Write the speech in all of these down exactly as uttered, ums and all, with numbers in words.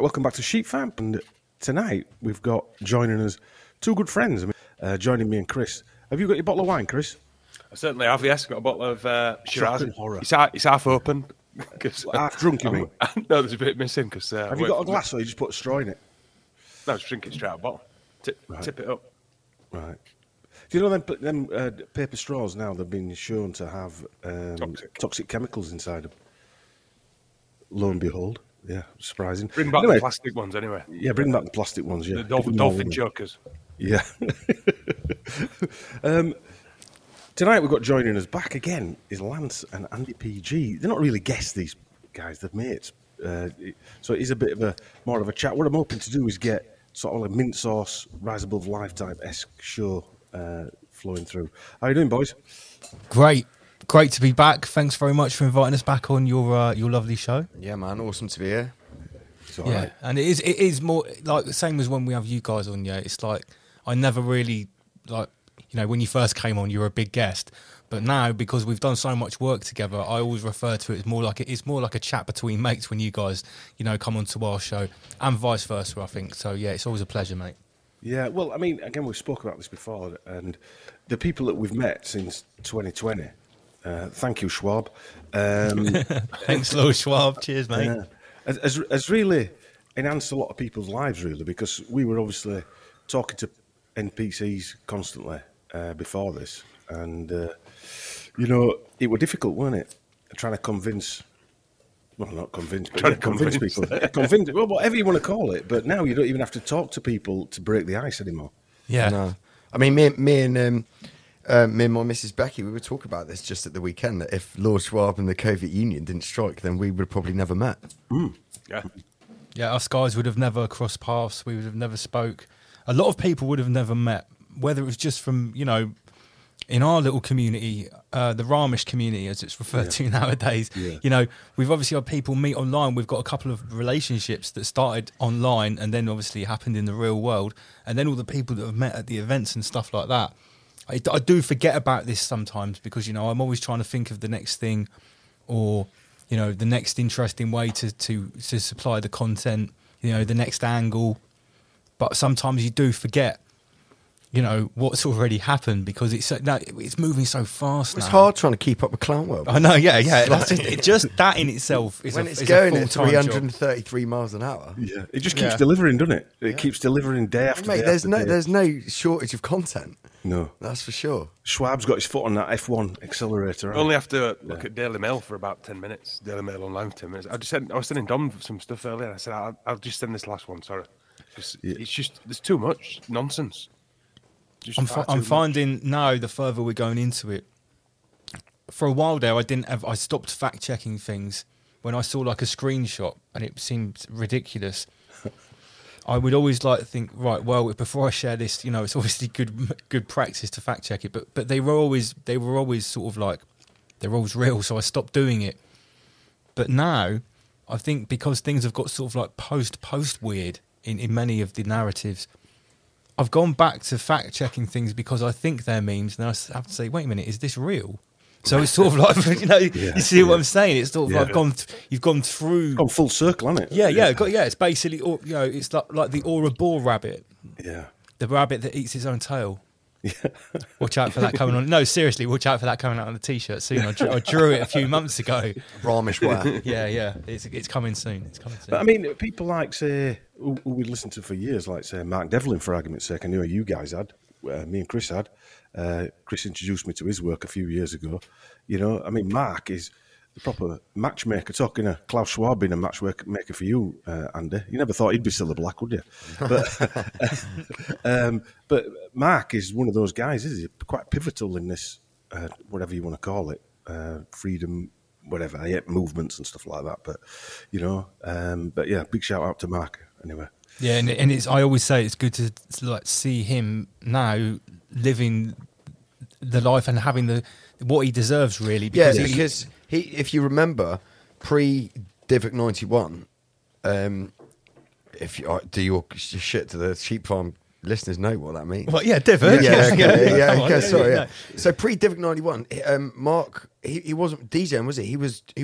welcome back to Sheep Fam. And tonight we've got joining us two good friends. Uh, joining me and Chris. Have you got your bottle of wine, Chris? I certainly have, yes. Got a bottle of uh, Shiraz. Horror. It's half, it's half open. Half drunk, you mean? No, there's a bit missing. Cause, uh, have you got a glass or you just put a straw in it? No, just drink it straight out of the bottle. Tip, right. tip it up. Right. Do you know them, them uh, paper straws now, they've been shown to have um, toxic. toxic chemicals inside them? Lo and behold. Yeah, surprising. Bring back anyway, the plastic ones anyway. Yeah, bring back the plastic ones, yeah. The dolphin, dolphin chokers. Yeah. um, tonight we've got joining us back again is Lance and Andy P G. They're not really guests, these guys, they're mates. Uh, so it is a bit of a more of a chat. What I'm hoping to do is get sort of like a mint sauce, Rise Above Lifetime-esque show uh, flowing through. How are you doing, boys? Great. Great to be back. Thanks very much for inviting us back on your uh, your lovely show. Yeah, man, awesome to be here. It's all yeah, right. and it is it is more like the same as when we have you guys on. Yeah, it's like I never really like you know when you first came on, you were a big guest, but now because we've done so much work together, I always refer to it as more like a, it's more like a chat between mates when you guys you know come onto our show, and vice versa. I think so. Yeah, it's always a pleasure, mate. Yeah, well, I mean, again, we've spoken about this before, and the people that we've met since twenty twenty. Uh, thank you, Schwab. Um, Thanks, Lord Schwab. Cheers, mate. Yeah. Has, has, has really enhanced a lot of people's lives, really, because we were obviously talking to N P Cs constantly uh, before this, and uh, you know, it was difficult, wasn't it? Trying to convince, well, not convince, but Trying yeah, to convince, convince. people, yeah, convince, well, whatever you want to call it. But now you don't even have to talk to people to break the ice anymore. Yeah. No. I mean, me, me and um, uh, me and my Missus Becky, we were talking about this just at the weekend, that if Lord Schwab and the Soviet Union didn't strike, then we would have probably never met. Mm. Yeah. Yeah, us guys would have never crossed paths. We would have never spoke. A lot of people would have never met, whether it was just from, you know, in our little community, uh, the Ramish community, as it's referred Yeah. to nowadays. Yeah. You know, we've obviously had people meet online. We've got a couple of relationships that started online and then obviously happened in the real world. And then all the people that have met at the events and stuff like that. I, I do forget about this sometimes because, you know, I'm always trying to think of the next thing or, you know, the next interesting way to, to, to supply the content, you know, the next angle. But sometimes you do forget, you know, what's already happened because it's so, no, it's moving so fast It's now. hard trying to keep up with Clown World. I know, yeah, yeah. That's just, it, just that in itself is when a, it's is going a at full-time three hundred job. thirty-three miles an hour. Yeah, it just keeps Yeah. delivering, doesn't it? It Yeah. keeps delivering day after Mate, day. there's after no day. there's no shortage of content. no. That's for sure. Schwab's got his foot on that F one accelerator. hasn't Only he? have to look at Daily Mail for about ten minutes. Daily Mail online for ten minutes. I just sent, I was sending Dom some stuff earlier. I said, I'll, I'll just send this last one, sorry. It's, Yeah. it's just, there's too much nonsense. Just I'm, far fi- I'm too much. finding now the further we're going into it. For a while there, I didn't have. I stopped fact checking things when I saw like a screenshot and it seemed ridiculous. I would always like to think, right, well, before I share this, you know, it's obviously good good practice to fact check it, but but they were always they were always sort of like they're always real, so I stopped doing it. But now, I think because things have got sort of like post post weird in, in many of the narratives, I've gone back to fact checking things because I think they're memes, and I have to say, wait a minute, is this real? So it's sort of like, you know, Yeah, you see what yeah. I'm saying? It's sort of Yeah. like gone, th- you've gone through. Gone full circle, hasn't it? Yeah, yeah, got, yeah. It's basically, or- you know, it's like, like the Ouroboros rabbit, Yeah. the rabbit that eats its own tail. Watch out for that coming on. No, seriously, watch out for that coming out on the t-shirt soon. I drew, I drew it a few months ago. Ramish wear. Yeah, yeah, it's it's coming soon. It's coming soon. But I mean, people like, say, who, who we listened to for years, like, say, Mark Devlin, for argument's sake. I knew you guys had, uh, me and Chris had. Uh, Chris introduced me to his work a few years ago. You know, I mean, Mark is the proper matchmaker. Talking of Klaus Schwab being a matchmaker for you, uh, Andy. You never thought he'd be Cilla Black, would you? But, um, but Mark is one of those guys, is he? Quite pivotal in this, uh, whatever you want to call it, uh, freedom, whatever, yeah, movements and stuff like that. But, you know, um, but yeah, big shout out to Mark anyway. Yeah, and, and it's. I always say it's good to, to like see him now living the life and having the what he deserves, really. Yeah, Because he- because he, if you remember, pre Divock ninety-one, um, if you uh, do your shit to the sheep farm listeners know what that means. well, yeah, Divock. Yeah, okay, yeah, yeah, Come on, okay, sorry. yeah. Yeah. So pre Divock ninety-one, um, Mark, he, he wasn't DJing, was he? He was he was a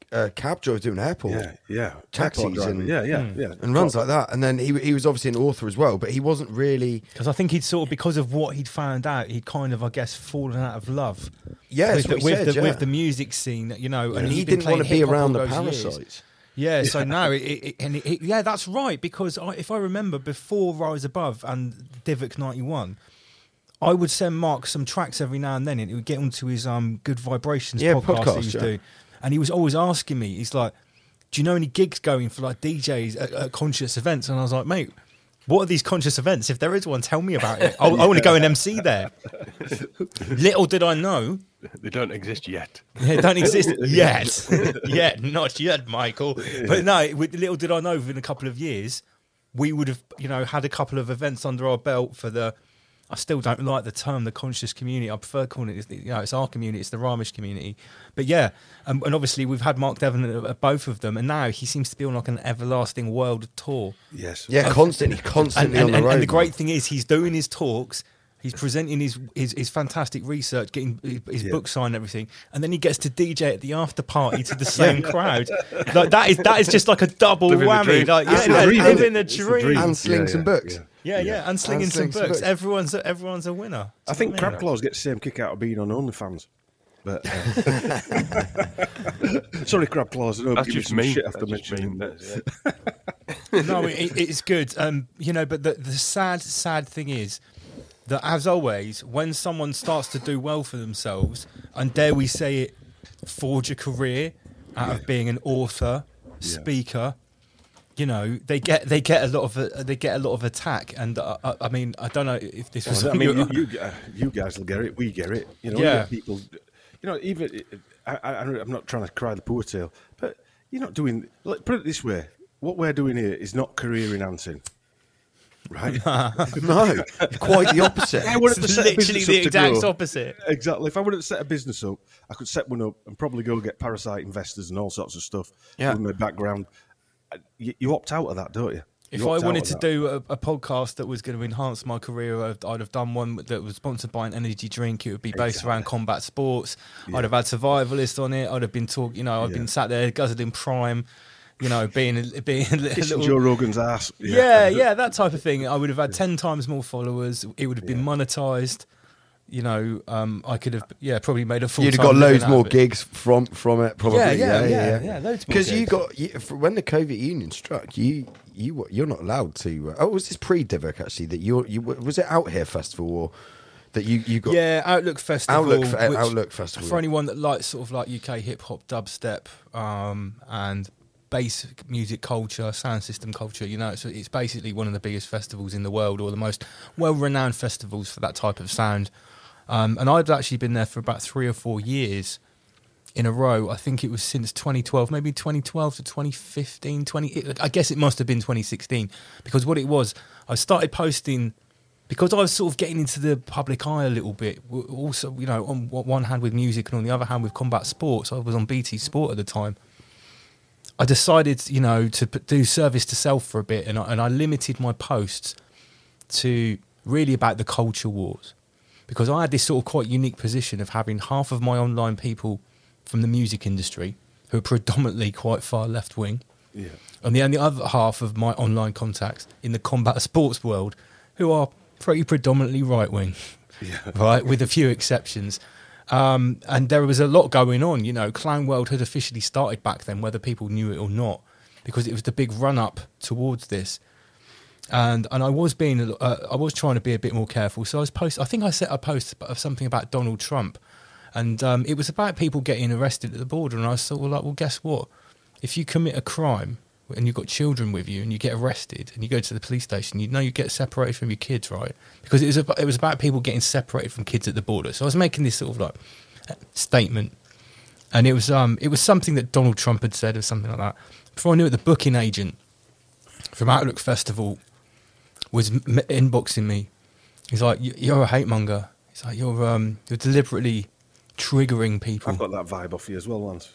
uh, cab driver doing airport. Yeah, yeah. Taxis Airport driver. and- yeah, yeah, yeah. And runs like that, and then he he was obviously an author as well, but he wasn't really. Because I think he'd sort of, because of what he'd found out, he'd kind of, I guess, fallen out of love. Yeah, with, that's the, what he with, said, the, yeah. with the music scene, you know, and And he he'd been didn't want to playing be hip-hop around all the those years. parasites. Yeah, so no, it, it, and it, it, yeah, that's right. Because I, if I remember, before Rise Above and Divock ninety-one, I would send Mark some tracks every now and then, and he would get onto his um Good Vibrations Yeah, podcast, podcast, he was yeah. doing, and he was always asking me, he's like, "Do you know any gigs going for like D Js at, at conscious events?" And I was like, "Mate, what are these conscious events? If there is one, tell me about it. I, I want to go and M C there." Little did I know. They don't exist yet. They don't exist yet. Yet, not yet, Michael. But no, with- little did I know, within a couple of years, we would have, you know, had a couple of events under our belt for the. I still don't like the term, the conscious community. I prefer calling it, you know, it's our community, it's the Ramish community. But yeah, um, and obviously we've had Mark Devlin at, at both of them, and now he seems to be on like an everlasting world tour. Yes. Yeah, constantly, And, constantly and, on the and, road. and the great man. thing is, he's doing his talks, he's presenting his his, his fantastic research, getting his, his Yeah. book signed and everything, and then he gets to D J at the after party to the same crowd. Like that is that is just like a double Living the whammy. dream. Like, It's yeah, a dream, living isn't a it? It's a dream. dream. And sling Yeah, some yeah, books. yeah. Yeah, yeah, and slinging And some sling some books. books. Everyone's a, everyone's a winner. I think Do you know what I mean? Crabclaws gets the same kick out of being on OnlyFans. But uh, sorry, Crabclaws. I know That's give you just some me. shit after That's just mentioning me. that. That's it. No, it, it's good. Um, you know, but the, the sad, sad thing is that, as always, when someone starts to do well for themselves, and dare we say it, forge a career out of being an author, speaker, you know, they get they get a lot of uh, they get a lot of attack. And uh, I, I mean, I don't know if this was. I mean, you, you, uh, you guys will get it. We get it. You know, Yeah. yeah. people. You know, even I, I, I'm not trying to cry the poor tale, but you're not doing. Like, put it this way: what we're doing here is not career enhancing, right? No, quite the opposite. I wanted to It's set a literally business the up to exact grow. opposite. Exactly. If I wanted to set a business up, I could set one up and probably go get parasite investors and all sorts of stuff. Yeah. With my background, you, you opt out of that, don't you? If You I opt out wanted of to that. do a, a podcast that was going to enhance my career, I'd, I'd have done one that was sponsored by an energy drink. It would be based Exactly. around combat sports. Yeah. I'd have had survivalists on it. I'd have been talking, you know, I've Yeah. been sat there guzzled in prime, you know, being a, being a li- a Kissing little. Joe Rogan's ass. Yeah, yeah, that type of thing. I would have had ten times more followers. It would have been monetized. You know, um, I could have, yeah, probably made a full. You'd have got loads more gigs from from it, probably. Yeah, yeah, yeah, yeah, loads more Because you gigs. got you, for when the COVID union struck, you you were- you're not allowed to. Uh, oh, was this pre-Divock actually? That you you was it Out Here Festival or that you you got? Yeah, Outlook Festival. Outlook Fe- which- Outlook Festival, For yeah. anyone that likes sort of like U K hip hop, dubstep, um, and basic music culture, sound system culture, you know, it's, it's basically one of the biggest festivals in the world, or the most well-renowned festivals for that type of sound. Um, and I've actually been there for about three or four years in a row. I think it was since twenty twelve, maybe twenty twelve to twenty fifteen, twenty. It, I guess it must have been twenty sixteen, because what it was, I started posting because I was sort of getting into the public eye a little bit. w- Also, you know, on one hand with music and on the other hand with combat sports. I was on B T Sport at the time. I decided, you know, to p- do service to self for a bit, and I, and I limited my posts to really about the culture wars, because I had this sort of quite unique position of having half of my online people from the music industry who are predominantly quite far left wing, Yeah. and the only other half of my online contacts in the combat sports world who are pretty predominantly right wing, Yeah. right, with a few exceptions. Um, and there was a lot going on. You know, Clown World had officially started back then, whether people knew it or not, because it was the big run up towards this. And and I was being, a- uh, I was trying to be a bit more careful. So I was post. I think I set a post of something about Donald Trump, and um, it was about people getting arrested at the border. And I was sort of like, well, guess what? If you commit a crime and you've got children with you and you get arrested and you go to the police station, you know you get separated from your kids, right? Because it was about, it was about people getting separated from kids at the border. So I was making this sort of like statement, and it was um it was something that Donald Trump had said or something like that. Before I knew it, the booking agent from Outlook Festival was m- inboxing me. He's like, "You- "You're a hate monger." He's like, "You're um you're deliberately triggering people." I've got that vibe off you as well, Lance.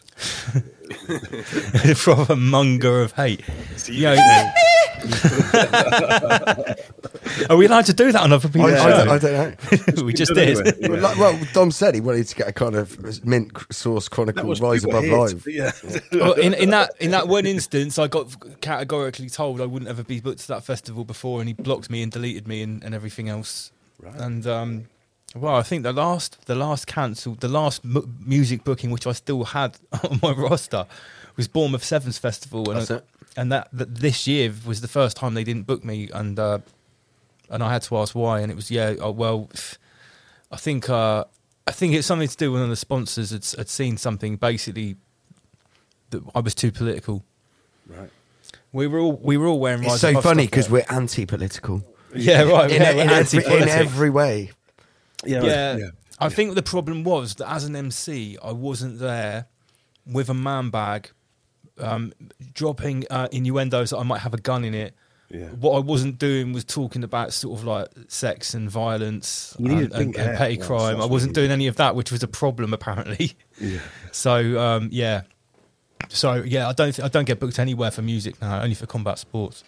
From a monger of hate. See, You know, Are we allowed to do that on other I, people's I, don't, I show? don't know. We just Done did. anyway. Yeah. Well, like- well, Dom said he wanted to get a kind of mint sauce That chronicle was rise people above hate, live. but Yeah. Well, in, in that in that one instance, I got categorically told I wouldn't ever be booked to that festival before, and he blocked me and deleted me and, and everything else. Right. And um, well, I think the last the last cancelled the last m- music booking which I still had on my roster was Bournemouth Sevens Festival, and That's I- it. and that, that this year was the first time they didn't book me, and uh, and I had to ask why, and it was yeah, oh, well, I think uh, I think it's something to do with one of the sponsors had, had seen something basically that I was too political. Right. We were all we were all wearing. It's Rise so Above funny stuff because there. we're anti-political. yeah right In, yeah, in, we're every, in anti-politics. every way. Yeah. Yeah, yeah. I think the problem was that as an M C, I wasn't there with a man bag, um, dropping uh, innuendos that I might have a gun in it. Yeah. What I wasn't doing was talking about sort of like sex and violence You and, needed and, pink and hair. petty That's- crime. that's I what wasn't you doing any of that, which was a problem apparently. Yeah. So um, yeah, so yeah, I don't th- I don't get booked anywhere for music now, only for combat sports.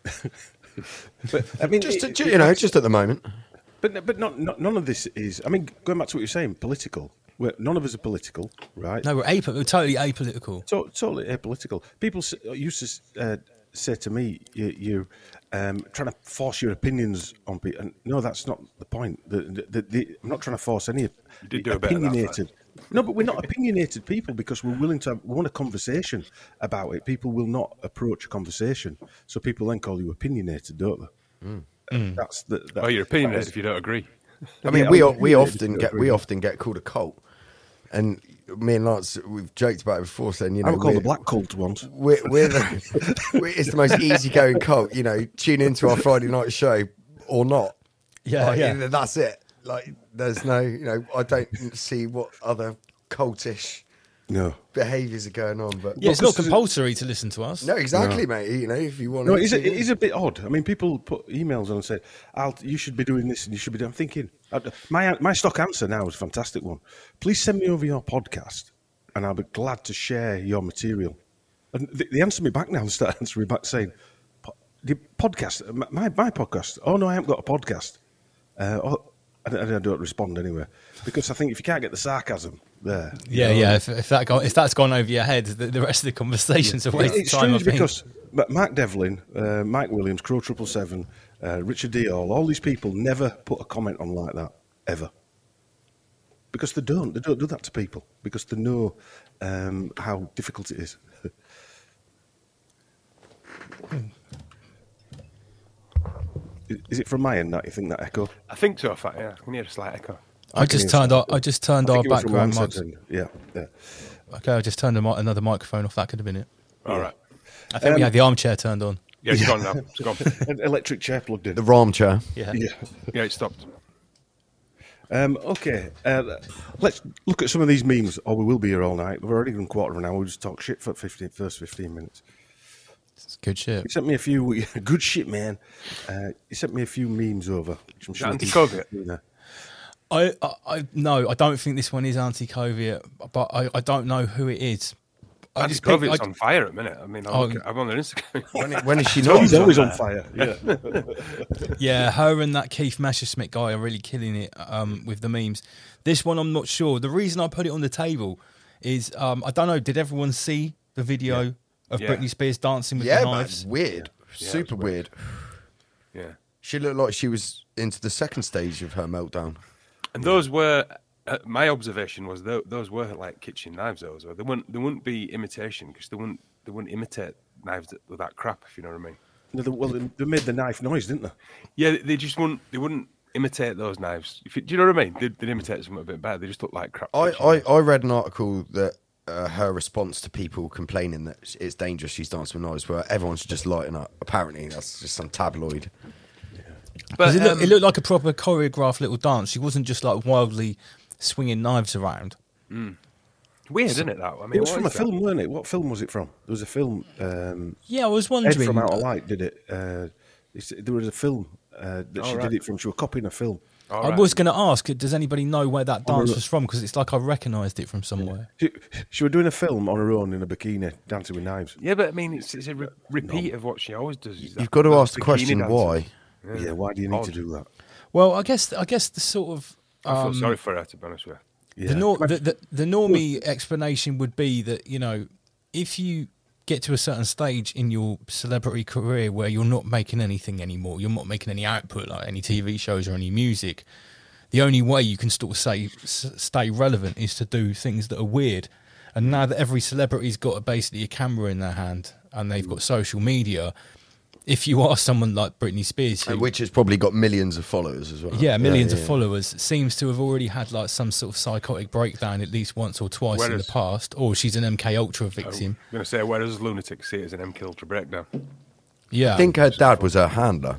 But I mean, Just, it- to, you know, just at the moment. But but not, not none of this is. I mean, going back to what you're saying, political. We're, none of us are political, right? No, we're, ap- we're totally apolitical. To- totally apolitical. People s- used to uh, say to me, "You, you um, trying to force your opinions on people." And no, that's not the point. The, the, the, the, I'm not trying to force any did do a bit of that, opinionated. No, but we're not opinionated people because we're willing to have, we want a conversation about it. People will not approach a conversation, so people then call you opinionated, don't they? Mm. Uh, That's the. That, Well, your opinion that is if you don't agree. I mean, Yeah, we I'm o- we opinionated, often but get we agree. often get called a cult, and me and Lance we've joked about it before, saying you know I would call the we're- black cult once. We're, we're the, we're, it's the most easygoing cult. You know, tune into our Friday night show or not. Yeah, Like, yeah. That's it. Like, there's no, you know, I don't see what other cultish No. behaviours are going on. But Yeah, it's not because- compulsory to listen to us. no, exactly, mate. You know, if you want, No, to it is, a, it is a bit odd. I mean, people put emails on and say, Al, you should be doing this and you should be doing... I'm thinking, uh, my my stock answer now is a fantastic one. Please send me over your podcast and I'll be glad to share your material. And they, they answer me back now and start answering back saying, "Po- the podcast, my, my podcast? Oh, no, I haven't got a podcast. Uh, oh, and I, I don't respond anyway. Because I think if you can't get the sarcasm there... you Yeah, know, yeah. If, if that go, if that's gone over your head, the, the rest of the conversation's a waste It- it's of time. I strange think. because but Mark Devlin, uh, Mike Williams, Crow Triple Seven, uh, Richard Deal, all these people never put a comment on like that ever, because they don't. They don't do that to people because they know um, how difficult it is. Is- Is it from my end that you think that echo? I think so. In fact, yeah, I can hear a slight echo. I just can hear turned. Our, something. I just turned I our think it was from background one mics. side, yeah, yeah. Okay, I just turned a, mi- another microphone off. That could have been it. All right. I think we Um, had the armchair turned on. Yeah, it's gone now. It's gone. An electric chair plugged in. the Ram chair. Yeah. Yeah. Yeah, it stopped. Um, okay, uh, let's look at some of these memes, or we will be here all night. We've already done a quarter of an hour. We'll just talk shit for fifteen, first fifteen minutes. It's good shit. He sent me a few good shit, man. Uh, he sent me a few memes over. Which I'm Is sure that people- anti-COVID? Yeah. I, I, I no, I don't think this one is anti-COVID, but I, I don't know who it is. I just picked- Anti-COVID's I- on fire at the minute. I mean, I'm, Oh. looking, I'm on their Instagram. When, when is she not? He's always on fire. Yeah. Yeah, her and that Keith Messerschmidt guy are really killing it um, with the memes. This one, I'm not sure. The reason I put it on the table is um, I don't know. Did everyone see the video of Yeah. Britney Spears dancing with Yeah, the man. knives? Weird. Yeah, Super it's weird. Yeah. She looked like she was into the second stage of her meltdown. And those were uh, my observation was tho- those were like kitchen knives. Those were they wouldn't they wouldn't be imitation because they wouldn't they wouldn't imitate knives that, with that crap, if you know what I mean. No, they, well, they made the knife noise, didn't they? Yeah, they just wouldn't they wouldn't imitate those knives. If you, do you know what I mean? They'd, they'd imitate something a bit better. They just look like crap. I, kitchen I, knives. I read an article that uh, her response to people complaining that it's dangerous she's dancing with knives, where everyone should just lighten up. Apparently, that's just some tabloid. but 'Cause it, looked, um, it looked like a proper choreographed little dance. She wasn't just like wildly swinging knives around. weird, isn't it? That I mean, It was what from a is that? film, weren't it? What film was it from? There was a film. Um, Yeah, I was Ed wondering. from Outer Light did it. Uh, it's- there was a film uh, that she Oh, right. did it from. She was copying a film. All I right. was going to ask, does anybody know where that Oh, no, dance no. was from? Because it's like I recognised it from somewhere. She, she was doing a film on her own in a bikini, dancing with knives. Yeah, but I mean, it's, it's a re- repeat of what she always does. is You've that- got to that ask the bikini question dancing. why. Yeah, why do you need Odd. to do that? Well, I guess I guess the sort of I feel um, sorry for her, to be honest with you. Yeah. the, nor- the, the the normie explanation would be that, you know, if you get to a certain stage in your celebrity career where you're not making anything anymore, you're not making any output, like any T V shows or any music, the only way you can sort of say s- stay relevant is to do things that are weird. And now that every celebrity's got a, basically a camera in their hand and they've got social media, if you are someone like Britney Spears, who, Which has probably got millions of followers as well. yeah, millions yeah, of yeah. followers, seems to have already had like some sort of psychotic breakdown at least once or twice in Whereas- the past, or she's an M K Ultra I'm victim. going to say, whereas lunatics see it as an M K Ultra breakdown. Yeah, I think her dad was her handler.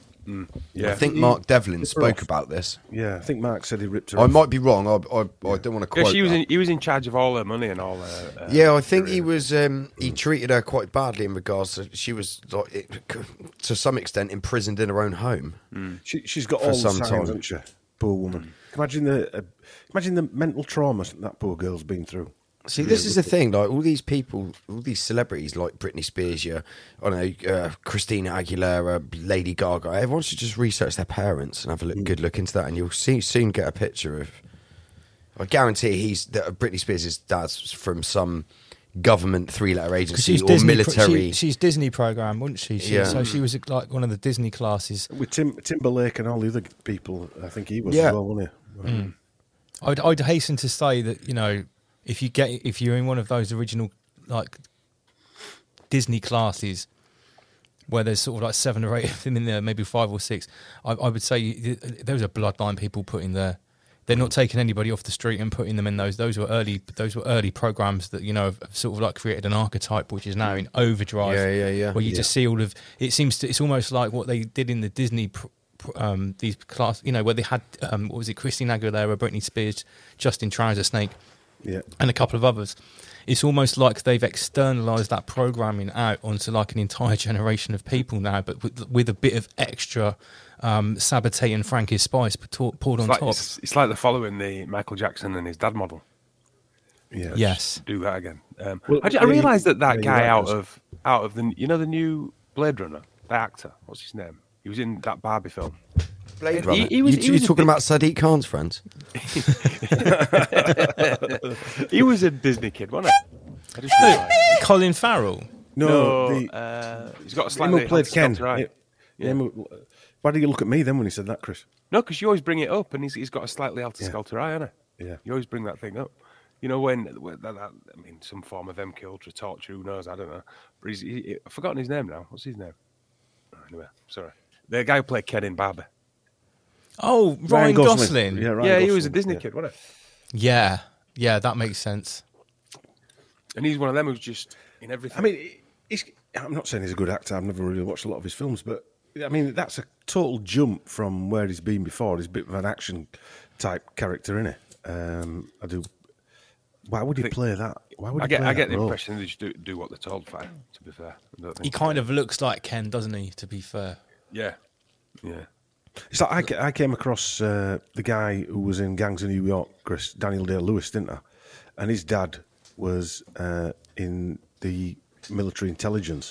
Yeah, I think Mark Devlin spoke about this. Yeah, I think Mark said he ripped her I off. might be wrong. I, I, I don't want to Yeah, quote she was that. in, he was in charge of all her money and all her. Uh, Yeah, I think he was. Um, he treated her quite badly in regards to she was, like, it, to some extent, imprisoned in her own home. She, she's got For all the some signs, time. hasn't she? Poor woman. Imagine the uh, imagine the mental trauma that poor girl's been through. See, this is the thing. Like all these people, all these celebrities, like Britney Spears, yeah, I don't know, uh, Christina Aguilera, Lady Gaga. Everyone should just research their parents and have a look, good look into that, and you'll see, soon get a picture of. I guarantee he's that Britney Spears' dad's from some government three-letter 'cause agency she's or Disney, pro- military. she, she's Disney program, wasn't she? she Yeah. So she was like one of the Disney classes. With Tim Timberlake and all the other people, I think he was Yeah. as well, wasn't he? I'd, I'd hasten to say that, you know, if you get if you're in one of those original like Disney classes where there's sort of like seven or eight of them in there, maybe five or six, I, I would say you- those are bloodline people put in there. They're not taking anybody off the street and putting them in those. Those were early. Those were early programs that, you know, have sort of like created an archetype, which is now in overdrive. Yeah, yeah, yeah. Where you Yeah. just see all of. It seems to. It's almost like what they did in the Disney. Pr- pr- um, these class, you know, where they had um, what was it? Christina Aguilera, Britney Spears, Justin Trouser Snake, Yeah. and a couple of others. It's almost like they've externalised that programming out onto like an entire generation of people now, but with, with a bit of extra um, Sabaté and Frankie Spice poured poured on it's, like, top. it's, it's like they're following the Michael Jackson and his dad model. Yeah. Yes. Do that again. Um, Well, I, ju- I yeah, realised that yeah, that you're guy right, out Chris. of out of the you know the new Blade Runner, the actor. What's his name? He was in that Barbie film. Blade He- Runner. he was- you, he you was a talking bit- about Sadiq Khan's friends? He was a Disney kid, wasn't he? I just realised. Colin Farrell. No, No, the, uh, he's got a him slightly who played Ken. right. Yeah. him who- Why did you look at me then when he said that, Chris? No, because you always bring it up, and he's he's got a slightly alter Yeah. skelter eye, hasn't he? Yeah. You always bring that thing up. You know when, when that, that, I mean, some form of M K Ultra torture. Who knows? I don't know. But he's he, I've forgotten his name now. What's his name? Oh, anyway, sorry. The guy who played Ken in Barbie. Oh, Ryan, Gosling. Yeah, Yeah. Ryan yeah, he Gosling, was a Disney yeah. kid, wasn't he? yeah, that makes sense. And he's one of them who's just in everything. I mean, he's, I'm not saying he's a good actor. I've never really watched a lot of his films, but I mean, that's a total jump from where he's been before. He's a bit of an action type character, isn't he? Um, I do. Why would he think- play that? Why would he I get play I get that the role? impression they just do, do what they're told. Fine, to be fair. I don't think He kind of looks like Ken, doesn't he? To be fair. Yeah, yeah. It's like I, ca- I came across uh, the guy who was in Gangs of New York, Chris, Daniel Day-Lewis, didn't I? And his dad was uh, in the military intelligence.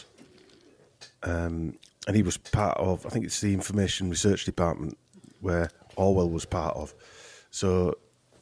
Um, and he was part of, I think it's the Information Research Department where Orwell was part of. So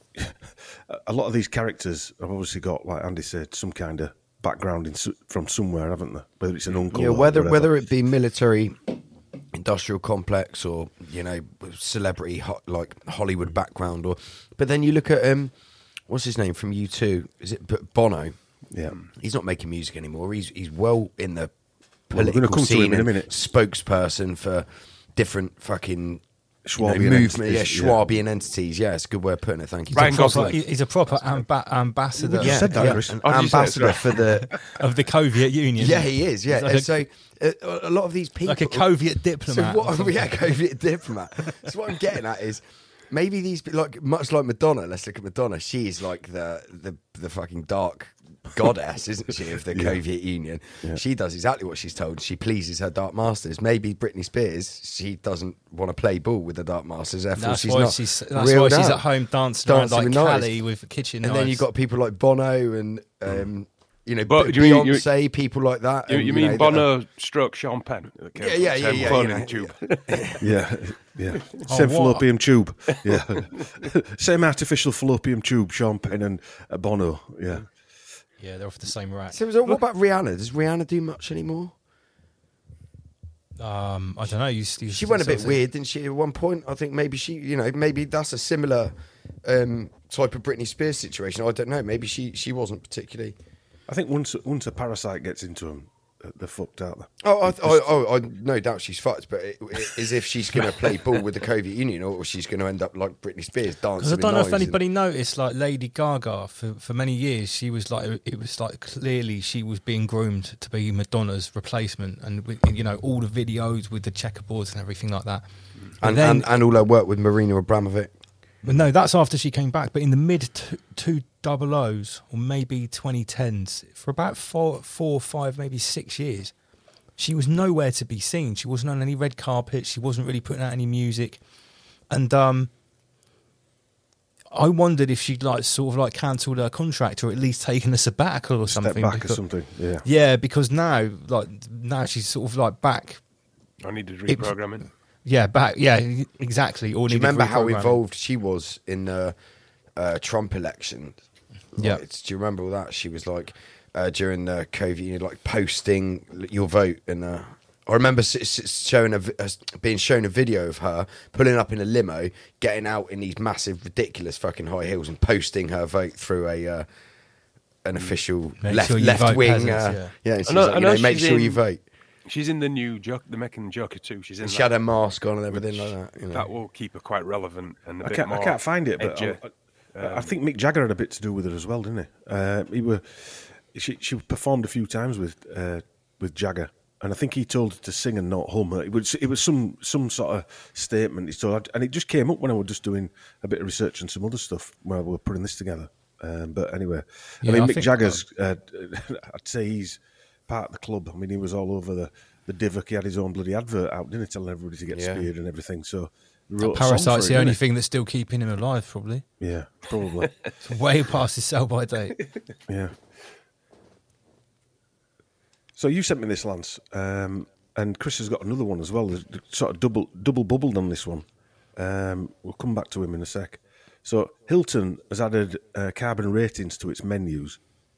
a lot of these characters have obviously got, like Andy said, some kind of background in, s- from somewhere, haven't they? Whether it's an uncle Yeah, or whether whatever. whether it be military, industrial complex, or you know, celebrity ho- like Hollywood background, or but then you look at um, what's his name from U two? Is it B- Bono? Yeah. He's not making music anymore. He's he's well in the Well, we're gonna political come to him scene in a and minute. spokesperson for different fucking you know, Schwabian movement, yeah, entities, yeah. Schwabian entities. Yeah, it's a good way of putting it. Thank you. Ryan Proper- Gosling. he's a proper amba- ambassador You said that, yeah, Chris. an Oh, did you say it? ambassador Sorry. for the. of the Soviet Union. Yeah, he is. Yeah, He's like and so uh, a lot of these people, like a Soviet diplomat. So what? Yeah, Soviet diplomat. So what I'm getting at is maybe these pe- like much like Madonna. Let's look at Madonna. She's like the the the fucking dark goddess, isn't she, of the Yeah. Soviet Union? She does exactly what she's told. She pleases her dark masters. Maybe Britney Spears, she doesn't want to play ball with the dark masters. Therefore, That's she's why not. she's that's why reeled she's out. at home dancing, around Dancing like with knives. Callie with kitchen And knives. then you've got people like Bono and um, You know, But B- do you mean- you- Beyonce, people like that. You, and, you mean know, Bono stroke Sean Penn? that came Yeah, from yeah, the yeah, same yeah, cloning you know, tube. Yeah, yeah. Oh, Same what? fallopian tube. Yeah. Same artificial fallopian tube, Sean Penn and uh, Bono. Yeah. Yeah, they're off the same rack. So, so what about Rihanna? Does Rihanna do much anymore? Um, I don't know. You, you She went a bit sort of- weird, didn't she? At one point, I think maybe she, you know, maybe that's a similar um, type of Britney Spears situation. I don't know. Maybe she, she wasn't particularly. I think once once a parasite gets into them, they're fucked out there. Oh, I, I, oh, I no doubt she's fucked, but it, it, as if she's going to play ball with the Soviet Union, or she's going to end up like Britney Spears dancing. Because I with don't know if knives and- anybody noticed, like Lady Gaga, for, for many years, she was like, it was like clearly she was being groomed to be Madonna's replacement, and with, you know, all the videos with the checkerboards and everything like that. But and, then, and and all her work with Marina Abramovic. but no, that's after she came back. But in the mid two, two double O's or maybe twenty tens, for about four, four, five, maybe six years, she was nowhere to be seen. She wasn't on any red carpets. She wasn't really putting out any music, and um. I wondered if she'd like sort of like cancelled her contract or at least taken a sabbatical or Step something. back because- or something. Yeah. Yeah, because now, like now, she's sort of like back. I needed It- reprogramming. Yeah, back. Yeah, exactly. Or Do you needed remember how reprogramming. involved she was in the uh, Trump election? Yeah. Right, do you remember all that? She was like uh, during the COVID, you know, like posting your vote, and uh, I remember s- s- showing a, vi- uh, being shown a video of her pulling up in a limo, getting out in these massive, ridiculous fucking high heels, and posting her vote through a uh, an official Make left sure you left vote, wing. peasants, uh, yeah. yeah, and she's I know- like, I you know know, make she's sure you in- vote. She's in the new Joker, the Making Joker too. She's in And that. she had a mask on and everything like that. You know. That will keep her quite relevant and a I bit can't, more. I can't find it, but edgy. I, I, I think Mick Jagger had a bit to do with it as well, didn't he? Uh, he were, she, she performed a few times with uh, with Jagger, and I think he told her to sing and not hum. It was it was some some sort of statement he told, and it just came up when I was just doing a bit of research and some other stuff while we were putting this together. Um, but anyway, Yeah, I mean, I Mick think- Jagger's, uh, I'd say he's part of the club. I mean, he was all over the the Divock. He had his own bloody advert out, didn't he, telling everybody to get Yeah. speared and everything. So. he wrote a song for Parasite's it, the only didn't thing that's still keeping him alive, probably. he? Yeah, probably. It's way past his sell-by date. Yeah. So you sent me this, Lance, um, and Chris has got another one as well. There's sort of double double bubbled on this one. Um, we'll come back to him in a sec. So Hilton has added uh, carbon ratings to its menus.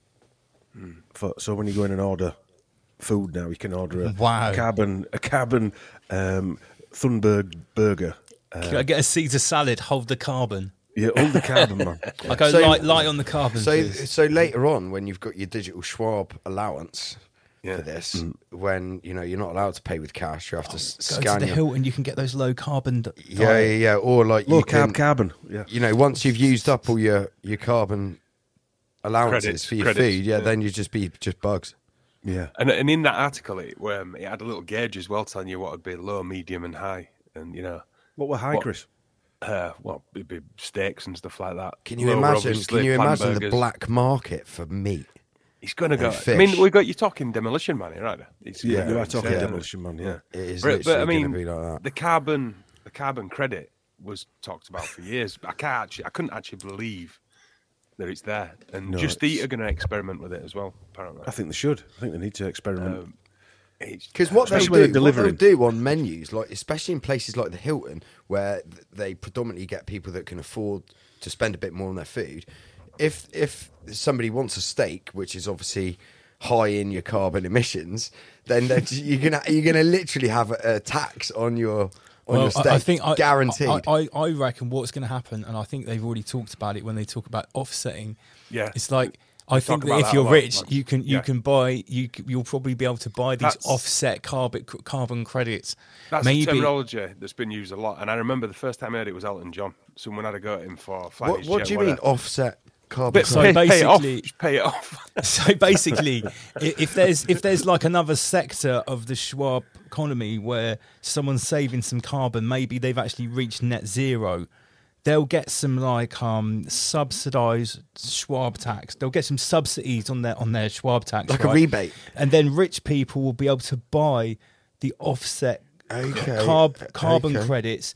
For, so when you go in and order food now, you can order a Wow. carbon a carbon um, Thunberg burger. Can I get a Caesar salad? Hold the carbon. Yeah, all the carbon, man. I go So- light, light on the carbon. So, please. so later on, when you've got your digital Schwab allowance Yeah. for this, when you know you're not allowed to pay with cash, you have to s- Go to scan the your. Hilton, you can get those low carbon. d- Yeah, yeah, diet. yeah. Or like Low you carb can, carbon. Yeah. you know, once you've used up all your your carbon allowances Credits, for your credits, food, yeah, yeah. then you just be just bugs. Yeah. And, and in that article, it, um, it had a little gauge as well, telling you what would be low, medium, and high. And you know, What were high, What- Chris? uh, well, it'd be steaks and stuff like that. Can you Lower, imagine? obviously, Can you plant imagine the burgers. black market for meat? He's going to go. and I mean, fish? we got you talking Demolition Man here, right? He's Yeah, gonna you go are talking insane. Demolition Man, yeah. It is But, but I literally mean, going to be like that. the carbon, the carbon credit was talked about for years. I can't actually, I couldn't actually believe that it's there. And No, Just it's- Eat are going to experiment with it as well. Apparently, I think they should. I think they need to experiment. Um, it's- Because what they'll Especially when do, they're what they'll delivering. do on menus, like especially in places like the Hilton, where th- they predominantly get people that can afford to spend a bit more on their food. If if somebody wants a steak, which is obviously high in your carbon emissions, then they're just- you're gonna you're gonna literally have a, a tax on your on your I- steak, I think I, guaranteed. I, I, I reckon what's going to happen, and I think they've already talked about it when they talk about offsetting. Yeah. it's like I think talk that about if that a you're lot, rich, like- you can you yeah. can buy you c- you'll probably be able to buy these That's- offset carbon carbon credits. That's Maybe a terminology that's been used a lot. And I remember the first time I heard it was Elton John. Someone had a go at him for flying what his what jet, do you mean whatever. offset carbon? But So pay, credit? pay it off. basically- Just pay it off. So basically, i- if there's if there's like another sector of the Schwab economy where someone's saving some carbon, maybe they've actually reached net zero, they'll get some like um subsidized Schwab tax. They'll get some subsidies on their on their Schwab tax, Like a right? rebate. and then rich people will be able to buy the offset Okay, carb, carbon okay. credits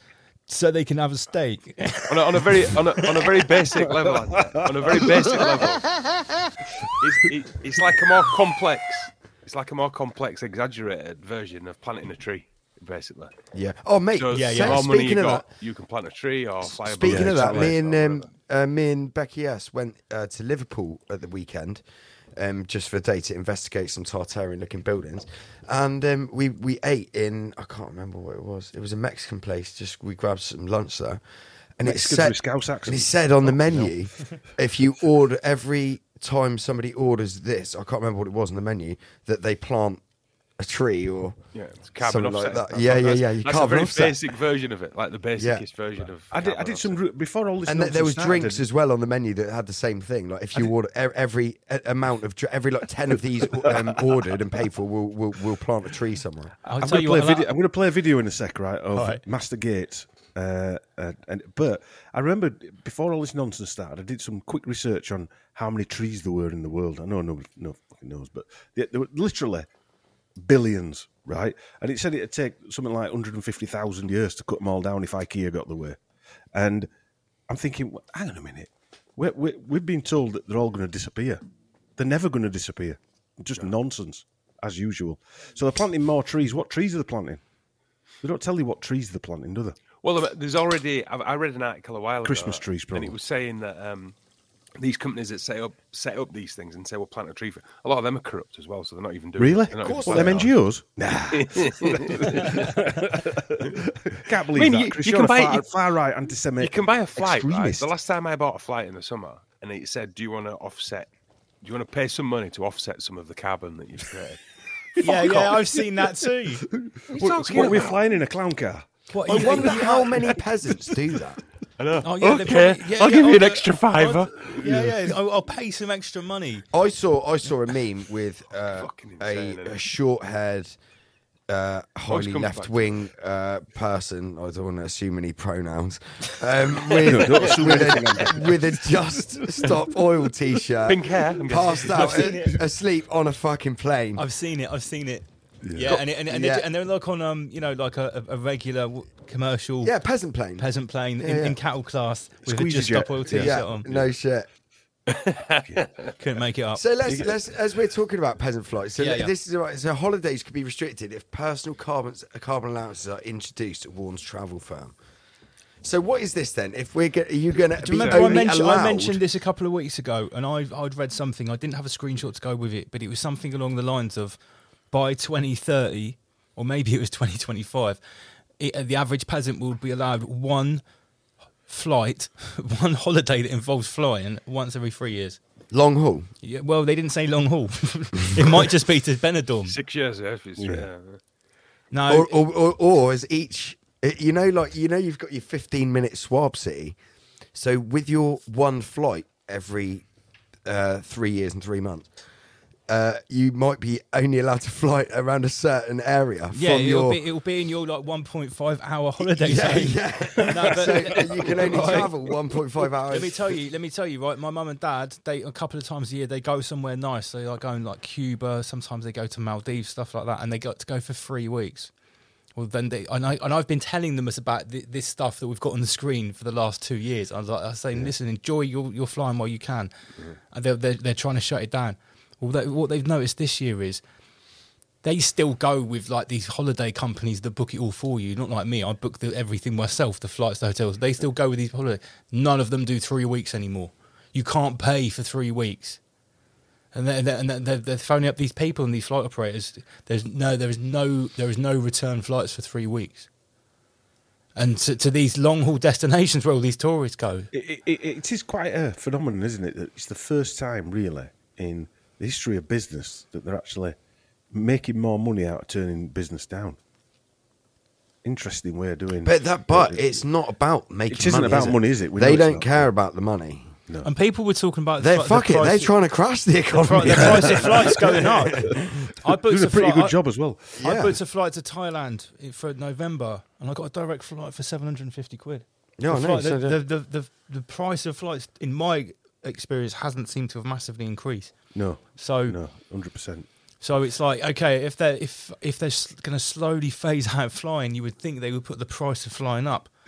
so they can have a steak. on, a, on a very on a, on a very basic level, on a very basic level, it's, it, it's like a more complex, it's like a more complex, exaggerated version of planting a tree, basically. Yeah. Oh, mate. So yeah, the yeah. more money Speaking you of got, that, you can plant a tree or fly a speaking bird. of that, Exactly. me and Or um, whatever. uh, me and Becky S went uh, to Liverpool at the weekend, um, just for a day to investigate some Tartarian-looking buildings, and um, we we ate in I can't remember what it was. It was a Mexican place. Just we grabbed some lunch there, and it Mexicans said with Scouse and accents. it said on the menu, if you order every time somebody orders this, I can't remember what it was on the menu, that they plant a tree or Yeah, it's carbon something like offset. that. That's Yeah, what- yeah, that's- yeah. You That's a carbon very offset. basic version of it, like the basicest Yeah. version of. I did, I carbon did some offset. re- before all this. And th- there was nonsense drinks started. as well on the menu that had the same thing. Like if you order e- every a- amount of dr- every like ten of these um, ordered and paid for, we'll, we'll we'll plant a tree somewhere. I'll I'm tell going you to play what. a video. I'm going to play a video in a sec, right? Of Right. Master Gates. Uh, uh, and but I remember before all this nonsense started, I did some quick research on how many trees there were in the world. I know nobody no fucking knows, but there there were literally billions, right? And it said it'd take something like one hundred fifty thousand years to cut them all down if IKEA got the way. And I'm thinking, well, hang on a minute, we're, we're, we've been told that they're all going to disappear. They're never going to disappear. Just nonsense, as usual. So they're planting more trees. What trees are they planting? They don't tell you what trees they're planting, do they? Well, there's already. I I read an article a while Christmas ago, trees, and probably. it was saying that um, these companies that set up set up these things and say we'll plant a tree for. A lot of them are corrupt as well, so they're not even doing. Really? They're not Of course. even What, them planting N G Os? Nah. Can't believe I mean, that. you- Chris, you you're can a buy- far, you- far right anti-Semitic. You can buy a flight, right? extremist. The last time I bought a flight in the summer, and it said, "Do you want to offset? Do you want to pay some money to offset some of the carbon that you've created?" Yeah, yeah, I've seen that too. What, what, we're flying in a clown car? What, I you- wonder you- how many peasants do that. I know. Oh, yeah, they okay, probably- yeah, I'll yeah, give you an I'll- extra fiver. I'll- Yeah, yeah, I'll, I'll pay some extra money. I saw I saw a meme with uh, Fucking insane, a, isn't a it? short-haired, uh, highly comes back. left-wing uh, person. I don't want to assume any pronouns. Um, with, No, don't assume with, anything a, with a Just Stop Oil T-shirt, Pink hair. I'm passed guessing. out seen it. asleep on a fucking plane. I've seen it. I've seen it. Yeah, and it, and, and, Yeah. They're, and they're like on um, you know, like a, a regular w- commercial Yeah, peasant plane. peasant plane in, yeah. in cattle class with a Squeezy just jet. stop oil t-shirt yeah, on. no shit. Couldn't make it up. So let's let's as we're talking about peasant flights. So Yeah, yeah. this is right. So holidays could be restricted if personal carbon carbon allowances are introduced at Warren's travel firm. So what is this then? If we're go- are you going to Do be you remember I only mentioned, I allowed? mentioned this a couple of weeks ago, and I, I'd read something. I didn't have a screenshot to go with it, but it was something along the lines of by twenty thirty, or maybe it was twenty twenty-five, it, the average peasant will be allowed one flight, one holiday that involves flying once every three years. long haul. Yeah, well, they didn't say long haul. It might just be to Benidorm. Six years, yeah. If it's, Yeah. yeah. No, Or, or, or, or as each, you know, like you know, you've got your fifteen minute swab city. So with your one flight every uh, three years and three months, uh, you might be only allowed to fly around a certain area yeah, from it'll your. be it'll be in your like one point five hour holiday. yeah, zone. yeah. No, but- so you can only Right. travel one point five hours. Let me tell you. Let me tell you. Right, my mum and dad, they a couple of times a year they go somewhere nice. They are going like Cuba. Sometimes they go to Maldives, stuff like that, and they got to go for three weeks. Well, then they and I and I've been telling them about th- this stuff that we've got on the screen for the last two years. I was like, I was saying, listen, enjoy your, your flying while you can, and they're, they're they're trying to shut it down. Well, they, what they've noticed this year is they still go with like these holiday companies that book it all for you. Not like me, I book the, everything myself, the flights, the hotels. They still go with these holidays. None of them do three weeks anymore. You can't pay for three weeks. And they're, they're, and they're, they're phoning up these people and these flight operators. There's no, there is no, there is no return flights for three weeks. And to, to these long haul destinations where all these tourists go. It, it, it is quite a phenomenon, isn't it? That it's the first time, really, in the history of business that they're actually making more money out of turning business down. Interesting way of doing. But that, but it, it's not about making. It isn't money, about is it? money, is it? We know They it's don't not. care about the money. no. And people were talking about They the, fuck the it. They're price- trying to crash the the, pri- economy. the price of flights going up. I booked doing a pretty flight- good I- job as well. I Yeah. booked a flight to Thailand for November, and I got a direct flight for seven hundred and fifty quid. Yeah, I The know. flight- so the, the- the, the, the, the price of flights, in my experience, hasn't seemed to have massively increased. No, So, no, hundred percent. so it's like, okay, if they're if if they're going to slowly phase out flying, you would think they would put the price of flying up.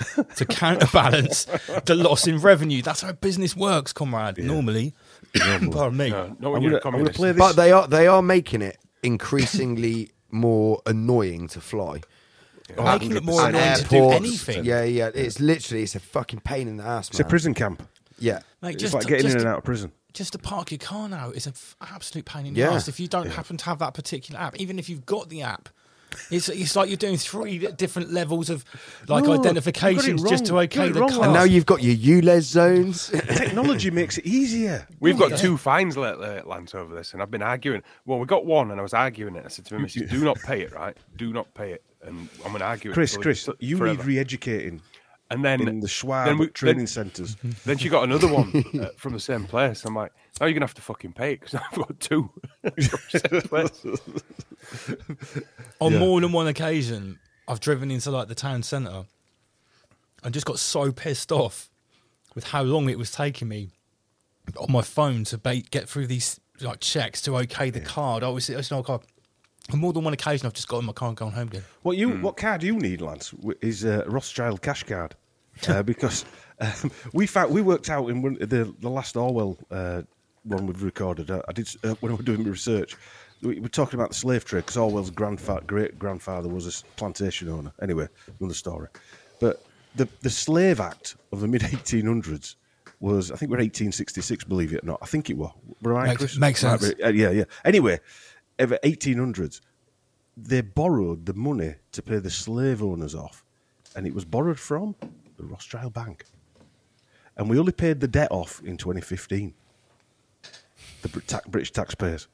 to counterbalance the loss in revenue. That's how business works, comrade. Normally, pardon me. No, not I'm when you're gonna, a I'm gonna communist. play this. But they are they are making it increasingly more annoying to fly. Making it more And annoying to do airports, anything. Yeah, yeah. It's literally it's a fucking pain in the ass, It's a man. prison camp. Yeah. Mate, It's just like to- getting just in and to- out of prison. Just to park your car now is an absolute pain in Yeah. the ass if you don't happen to have that particular app. Even if you've got the app, it's it's like you're doing three different levels of like No, identifications you got it just to wrong. You okay got it the wrong, car. And now you've got your U L E S zones. Technology makes it easier. We've got two fines lately, Lance, over this, and I've been arguing. Well, we got one, and I was arguing it. I said to my missus, "Do not pay it, right? Do not pay it." And I'm going to argue it. Chris, till- Chris, till- you forever. need re-educating And then in the Schwab then we- training then- centres. Then she got another one uh, from the same place. I'm like, now you're gonna have to fucking pay it because I've got two from the same place. On Yeah. more than one occasion, I've driven into like the town centre and just got so pissed off with how long it was taking me on my phone to ba- get through these like checks to okay the card. I was, it's not a card. On more than one occasion, I've just got in my car and gone home again. What you Hmm. what card you need, Lance, w- is a Rothschild cash card, uh, because um, we found we worked out in one, the the last Orwell uh, one we've recorded. Uh, I did uh, when we were doing my research. We were talking about the slave trade because Orwell's grandfather, great grandfather was a s- plantation owner. Anyway, another story. But the the Slave Act of the mid eighteen hundreds was, I think, we're eighteen sixty-six. Believe it or not, I think it was. We're right, Makes- Chris? makes Right, sense. uh, yeah, yeah. Anyway, over eighteen hundreds. They borrowed the money to pay the slave owners off, and it was borrowed from the Rothschild Bank. And we only paid the debt off in twenty fifteen. The Brit- ta- British taxpayers.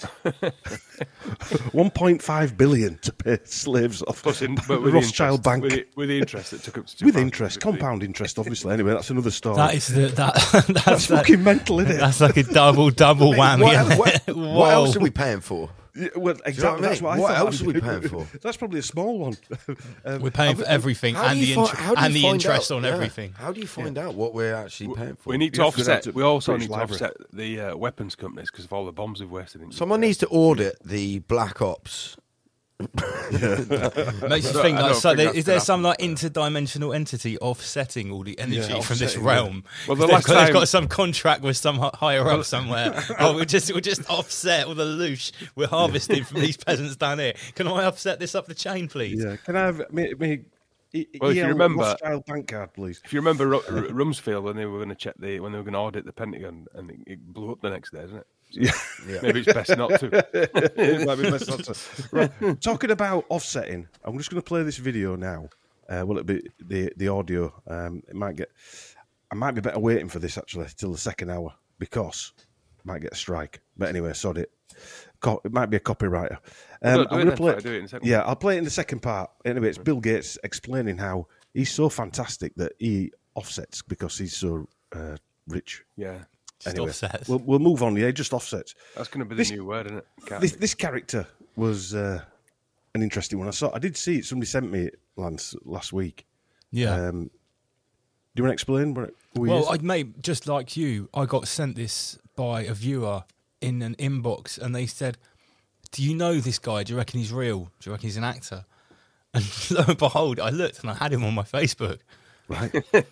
one point five billion to pay slaves off. Plus, in, the but with the Rothschild interest, Bank. with the, with the interest, it took up to two With pounds interest, fifty. compound interest, obviously. Anyway, that's another story. That is the that that's, that's that- fucking mental, isn't it? That's like a double double whammy. what, isn't what, it? what else Whoa. are we paying for? Yeah, well, what exactly. I That's mean? what I What thought. else are we paying for? That's probably a small one. Um, We're paying for everything How and do the you int- fi- how do you and the find interest out- on yeah. everything. How do you find out what we're actually paying for? We need to You have to go down offset. to We also British need to Library. offset the uh, weapons companies because of all the bombs we've wasted. In Someone Ukraine. needs to audit the Black Ops. Makes you I think don't- like, I so don't there, think that's is there gonna some like interdimensional entity offsetting all the energy Yeah, from this offsetting, yeah. realm? Well, the 'Cause they've, last got, they've time- got some contract with some hi- higher up somewhere. oh, we'll just we'll just offset all the loosh we're harvesting from these peasants down here. Can I offset this up the chain, please? Yeah, can I have me, me e- Well, if you E L remember- Rothschild bank card, please? If you remember Ru- Ru- Rumsfeld when they were going to check the when they were going to audit the Pentagon and it, it blew up the next day, isn't it? Yeah. Maybe it's best not to. It might be best not to. Right. Talking about offsetting, I'm just going to play this video now. Uh, will it be the the audio? Um, it might get. I might be better waiting for this actually till the second hour because I might get a strike. But anyway, sod it. Co- it might be a copywriter. Well, Um, do it I'm going then, to play. I'll do it in a second. Yeah, I'll play it in the second part. Anyway, it's Bill Gates explaining how he's so fantastic that he offsets because he's so uh, rich. Yeah, Just Anyway, offsets. we'll, we'll move on. Yeah, just offsets. that's going to be the This- new word, isn't it? Can't This be. this character was uh, an interesting one. I saw. I did see it. Somebody sent me it, Lance, last week. Yeah. Um, do you want to explain what, who he Well, is? I mate, just like you, I got sent this by a viewer in an inbox, and they said, "Do you know this guy? Do you reckon he's real? Do you reckon he's an actor?" And lo and behold, I looked and I had him on my Facebook. Right.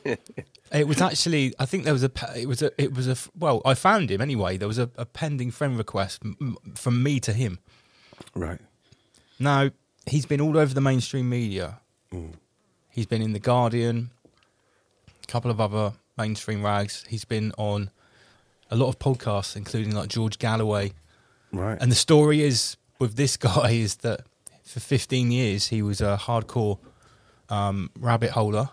It was actually, I think there was a, pe- it was a, it was a, well, I found him anyway. There was a, a pending friend request m- m- from me to him. Right. Now, he's been all over the mainstream media. Mm. He's been in The Guardian, a couple of other mainstream rags. He's been on a lot of podcasts, including like George Galloway. Right. And the story is with this guy is that for fifteen years he was a hardcore um, rabbit holer.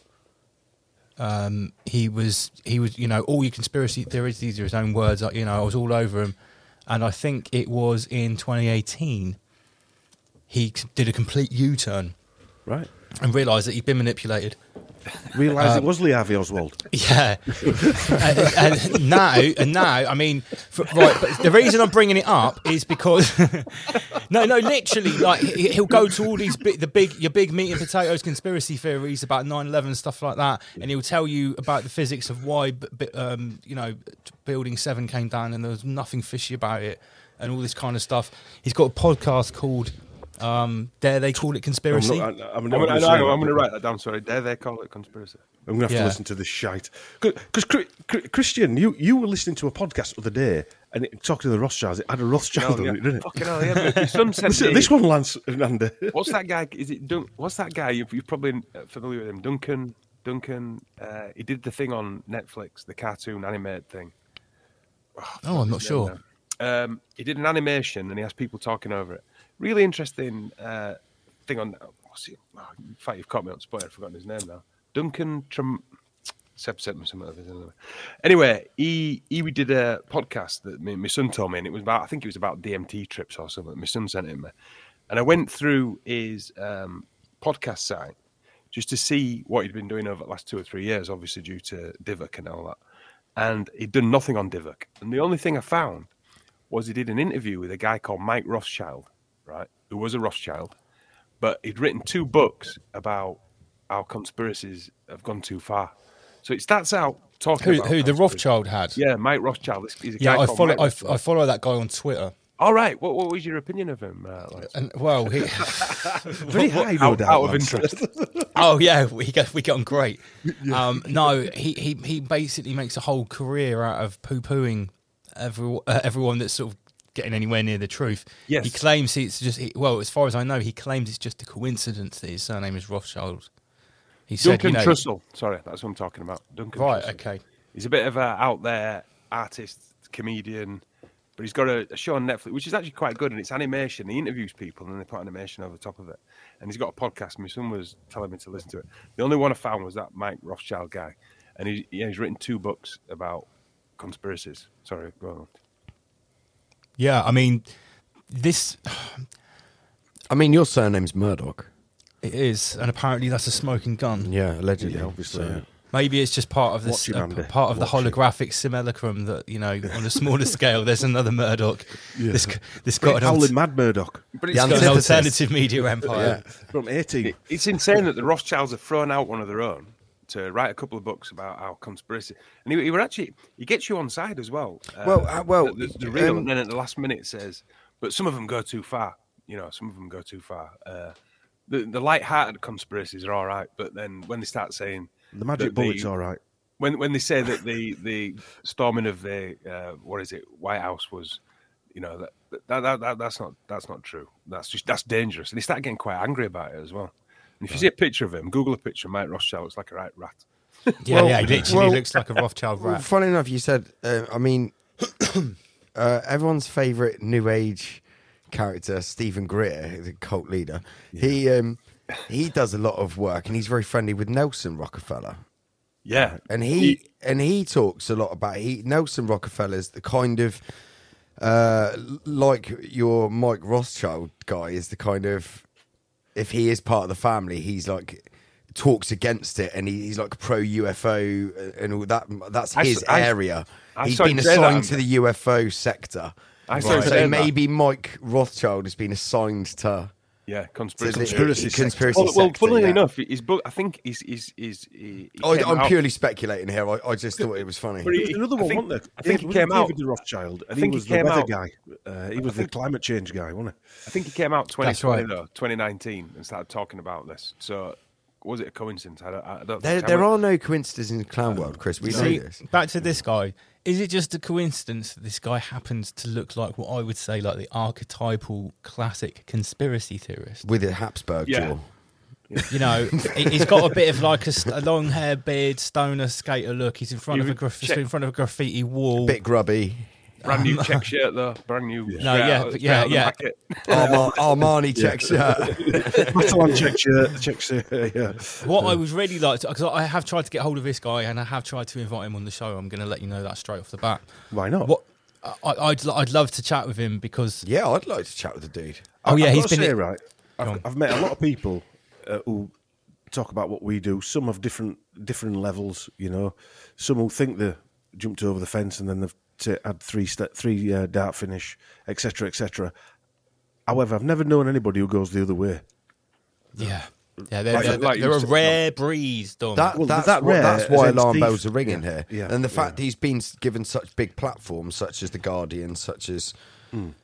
Um, he was, he was, you know, all your conspiracy theories. These are his own words. Like, you know, I was all over him, and I think it was in twenty eighteen he c- did a complete U-turn right. and realised that he'd been manipulated. Realised Um, it was Lee Harvey Oswald. Yeah, and, and now, and now, I mean, for, right. But the reason I'm bringing it up is because, no, no, literally, like he, he'll go to all these big, the big, your big meat and potatoes conspiracy theories about nine eleven stuff like that, and he'll tell you about the physics of why, b- b- um, you know, Building Seven came down and there was nothing fishy about it, and all this kind of stuff. He's got a podcast called Um, dare they call it I'm, conspiracy? not, I, I'm, I'm, not gonna, gonna no, say I'm that, going to but write that down. Sorry, dare they call it conspiracy? I'm going to have Yeah. to listen to this shite. Because Christian, you, you were listening to a podcast the other day and it, talking to the Rothschilds. It had a Rothschild No, on yeah. it, didn't it? Fucking hell, yeah. My son sent This, me, this one, Lance Hernandez. What's that guy? Is it Dun- What's that guy? You're, you're probably familiar with him. Duncan. Duncan. Uh, he did the thing on Netflix, the cartoon animated thing. Oh, I'm not sure. Um, he did an animation and he has people talking over it. Really interesting uh, thing on. What's he? Oh, in fact, you've caught me on the spot. I've forgotten his name now. Duncan Trum. Seb sent me some of his anyway. Anyway, he he did a podcast that me, my son told me, and it was about. I think it was about D M T trips or something. My son sent it me, and I went through his um, podcast site just to see what he'd been doing over the last two or three years. Obviously, due to Divok and all that, and he'd done nothing on Divok. And the only thing I found was he did an interview with a guy called Mike Rothschild, right, who was a Rothschild, but he'd written two books about how conspiracies have gone too far. So it starts out talking Who, about who the conspiracy. Rothschild had? Yeah, Mike Rothschild. He's a Yeah, guy I called follow. Mike I, Rothschild. I follow that guy on Twitter. All right. What, what was your opinion of him? Uh, Lance? And well, he, Very high, no out, doubt. out of Lance. interest. oh yeah, we get we get on great. Um, no, he, he he basically makes a whole career out of poo pooing every, uh, everyone that's sort of getting anywhere near the truth. Yes. He claims it's just he, well, as far as I know, he claims it's just a coincidence that his surname is Rothschild. He said, Duncan you know, Trussell. Sorry, that's what I'm talking about. Duncan right, Trussell. okay. He's a bit of a out there artist, comedian, but he's got a, a show on Netflix, which is actually quite good, and it's animation. He interviews people, and then they put animation over the top of it. And he's got a podcast. My son was telling me to listen to it. The only one I found was that Mike Rothschild guy, and he, yeah, he's written two books about conspiracies. Sorry, go on. Yeah, I mean, this I mean, your surname's Murdoch. it is, and apparently that's a smoking gun. Yeah, allegedly. Yeah, obviously. So- yeah. Maybe it's just part of this, Watch it, uh, Andy. part of the Watch it. holographic simulacrum that, you know, on a smaller scale, there's another Murdoch. Yeah. This, this got an, Howling alt- Mad Murdoch But The it's, got an antithesis. alternative media empire. from eighteen. it- it's insane that the Rothschilds have thrown out one of their own to write a couple of books about our conspiracy. And he, he were actually, he gets you on side as well. Uh, Well, uh, well, the, the, the real, um, and then at the last minute says, but some of them go too far. You know, some of them go too far. Uh, the the light-hearted conspiracies are all right, but then when they start saying The magic that the- bullet's all right. when when they say that the the storming of the uh, what is it White House was, you know, that, that, that, that that's not that's not true. That's just that's dangerous. And he started getting quite angry about it as well. And if you see a picture of him, Google a picture of Mike Rothschild, looks like a right rat. Yeah, Well, yeah, he literally well- looks like a Rothschild Well, rat. funny enough, you said, uh, I mean, uh, everyone's favourite New Age character, Stephen Greer, the cult leader, he um, he does a lot of work and he's very friendly with Nelson Rockefeller. Yeah, And he, and he talks a lot about he Nelson Rockefeller's the kind of uh, like your Mike Rothschild guy is the kind of if he is part of the family, he's like talks against it and he, he's like pro U F O and all that. That's I his s- I- area. I He's saw been him say that, assigned Andy. to the U F O sector. I saw him so say that. maybe Mike Rothschild has been assigned to yeah, to conspiracy. the Conspiracy conspiracy Well, well, sector, funnily yeah. enough, his book. I think he's he's he's. He, he I, came I'm out- purely speculating here. I, I just thought it was funny. But he- There was another I one, think- wasn't there? I think he David- came out- David Rothschild, and I think he he was the came weather out- guy. Uh, he was the climate change guy, wasn't I think he came out twenty That's twenty right. though, twenty nineteen, and started talking about this. So was it a coincidence? I don't. I don't There, think- there are no coincidences in the clown world, Chris. We know See, this. back to this guy. Is it just a coincidence that this guy happens to look like what I would say like the archetypal classic conspiracy theorist? With a Habsburg Yeah. jaw. You know, he- he's got a bit of like a, st- a long hair, beard, stoner, skater look. He's in front You of a would graf- check- in front of a graffiti wall. Bit grubby. brand new check shirt though, brand new. No, straight yeah, out- but straight yeah, out of the yeah. packet. Arma- Armani check shirt. it? Matalan check shirt, check shirt, yeah. What I would really like to, because I have tried to get hold of this guy and I have tried to invite him on the show. I'm going to let you know that straight off the bat. Why not? What I, I'd I'd love to chat with him because Yeah, I'd like to chat with the dude. oh yeah, I've he's got to been say, in- right. Go on. I've, I've met a lot of people uh, who talk about what we do. Some of different different levels, you know. Some who think they jumped over the fence and then they've t- had three st- three uh, dart finish, et cetera, et cetera. However, I've never known anybody who goes the other way. yeah. Yeah, they're, Like- they're, like you they're a said, rare breeze, Dom. That, Well, that's, that what- rare, that's as why in alarm Steve- bells are ringing yeah, here. yeah, and the yeah. fact he's been given such big platforms, such as The Guardian, such as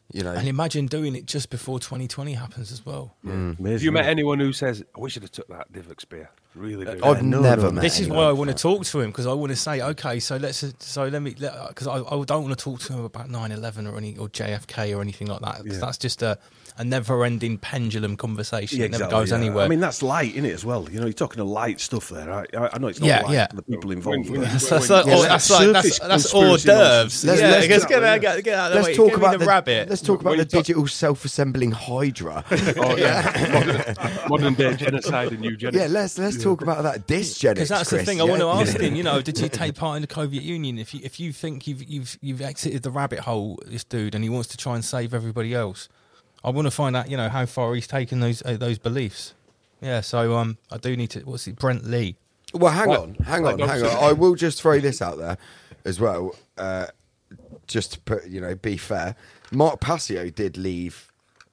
You know, And imagine doing it just before twenty twenty happens as well. Amazing, Have you met isn't it? anyone who says, I wish I'd have took that Divock spear? Really do. I've no, never no, met. This is anyone. why I want to talk to him, because I want to say, okay, so let's so let me because I, I don't want to talk to him about nine eleven or any or J F K or anything like that. 'Cause Yeah. that's just a, a never-ending pendulum conversation. Yeah, it never exactly, goes yeah. anywhere. I mean, that's light, isn't it, as well? You know, you're talking of light stuff there. I, I, I know it's not Yeah, light yeah. for the people involved. When- but- that's, when- that's, like, Yeah, oh, that's that's like that's, surface that's hors conspiracy d'oeuvres. nonsense. Let's- Yeah, let's- let's get out, get, get out of the Let's way. talk Give me about the, the rabbit. Let's talk about When the you talk- digital self-assembling Hydra. Oh, yeah. modern, modern day genocide and eugenics. Yeah, let's let's talk about that dysgenics. Because that's the Chris, thing I yeah? want to ask him. You know, did you take part in the Soviet Union? If you if you think you've you've you've exited the rabbit hole, this dude, and he wants to try and save everybody else, I want to find out. You know how far he's taken those uh, those beliefs. Yeah, so um, I do need to. What's it? Brent Lee. Well, hang What? on, hang Like on, hang dogs. on. I will just throw this out there as well, uh, just to put, you know, be fair. Mark Passio did leave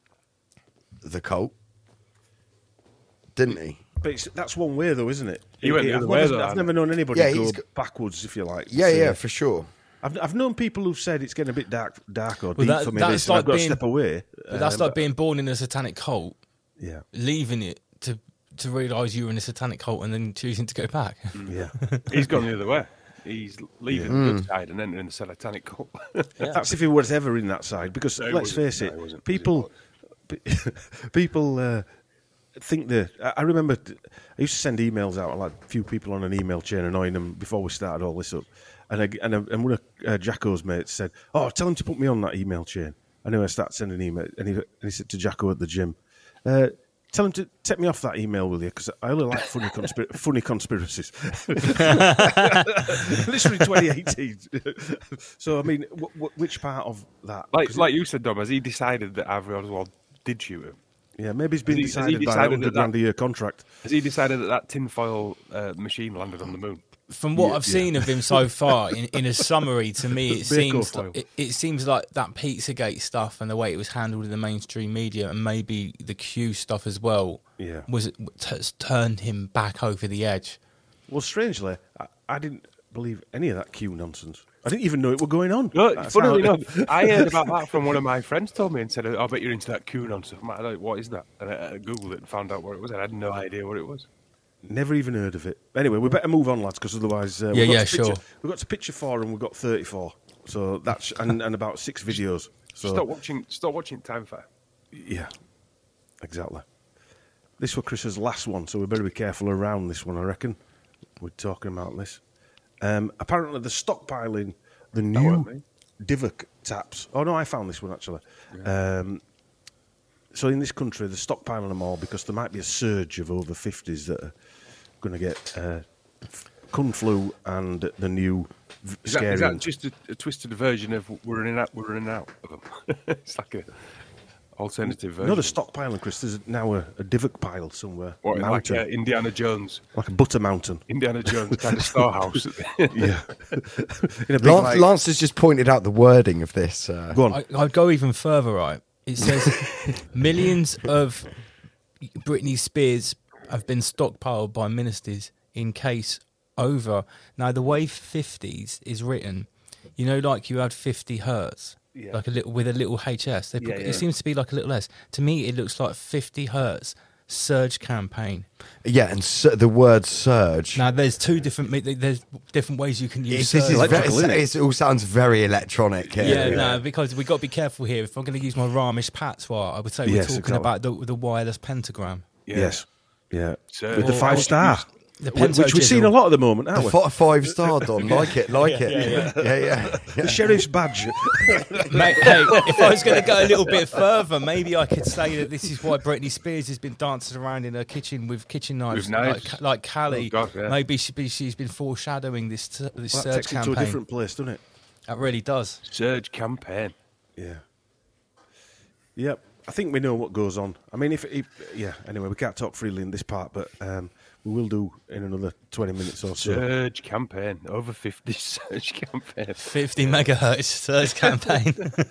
the cult, didn't he? But it's, that's one way, though, isn't it? He went the I've other way, never, though, I've hasn't never known anybody Yeah, go he's go- backwards, if you like. Yeah, So, yeah, for sure. I've, I've known people who've said it's getting a bit dark, dark or Well, deep that- for me. that's This, and like I've got being- to step away. But that's Um, like being born in a satanic cult, yeah, leaving it to to realise you were in a satanic cult, and then choosing to go back. yeah. He's gone the other way. He's leaving the good side and entering the satanic cult. That's if he was ever in that side. Because No, he let's wasn't. face No, it, he wasn't. people, people uh, think that. I I remember I used to send emails out, like a few people on an email chain, annoying them before we started all this up. And I, and, I, and one of uh, Jacko's mates said, "Oh, tell him to put me on that email chain." Anyway, I started sending email, and he, and he said to Jacko at the gym, uh, "Tell him to take me off that email, will you? Because I only like funny, conspir- funny conspiracies." Literally twenty eighteen. So I mean, w- w- which part of that? like 'Cause like you said, Dom, has he decided that Harvey Oswald did shoot him? Yeah, maybe it's been Has he- has he decided, by a decided hundred that that- grand a year contract. Has he decided that that tinfoil uh, machine landed on the moon? From what Yeah, I've yeah. seen of him so far, in, in a summary, to me, it Vehicle seems foil. like, it, it seems like that Pizzagate stuff and the way it was handled in the mainstream media, and maybe the Q stuff as well, Yeah. was t- turned him back over the edge. Well, strangely, I, I didn't believe any of that Q nonsense. I didn't even know it was going on. No, That's funnily how- enough, I heard about that from one of my friends. Told me and said, "I bet you're into that QAnon stuff." I'm like, "What is that?" And I, I googled it and found out what it was. And I had no idea what it was. Never even heard of it. Anyway, we better move on, lads, because otherwise, uh, Yeah, we've got yeah, to picture, sure. We've got to picture four, and we've got thirty-four. So that's and, and about six videos. So Stop watching. Stop watching Time Fire. yeah, exactly. This was Chris's last one, so we better be careful around this one. I reckon we're talking about this. Um, apparently, they're stockpiling the weren't new me. Divock taps. Oh no, I found this one actually. Um, so in this country, they're stockpiling them all because there might be a surge of over fifties that are going to get uh, Kung Flu and the new v- Is that, scary. is that just a, a twisted version of we're running out? We're running out of them. It's like a alternative version. Not a stockpiling, Chris. There's now a, a Divock pile somewhere. What, a like mountain, uh, Indiana Jones, like a butter mountain. Indiana Jones kind of storehouse. Yeah. in a big, Lance, like- Lance has just pointed out the wording of this. Uh, Go on. I, I'd go even further, right? It says millions of Britney Spears have been stockpiled by ministers in case over. Now, the way fifties is written, you know, like you had fifty hertz, Yeah. like a little with a little H S. They put, Yeah, yeah. It seems to be like a little S. To me, it looks like fifty hertz surge campaign. yeah, and sur- the word surge. Now, there's two different. There's different ways you can use It's- this surge. is very, electrical, isn't it? it's- it all sounds very electronic here. Yeah, no, because we've got to be careful here. If I'm going to use my Ramesh patois, I would say we're Yes, talking exactly. about the, the wireless pentagram. Yeah. Yes. Yeah. So- With the Or- five star. The Which we've seen pentojizzle. a lot at the moment, The haven't we? fi- five star Don, like it, like it. yeah, yeah, yeah. The sheriff's badge. Mate, hey, if I was going to go a little bit further, maybe I could say that this is why Britney Spears has been dancing around in her kitchen with kitchen knives, With knives. like, like Callie. Oh, God, yeah. Maybe she be, she's been foreshadowing this t- this Well, that surge takes it to a campaign. different place, doesn't it? That really does. Surge campaign. Yeah. Yep. I think we know what goes on. I mean, if, if yeah. Anyway, we can't talk freely in this part, but um, we will do in another twenty minutes or so. Surge campaign. Over fifty surge campaign. fifty megahertz surge campaign.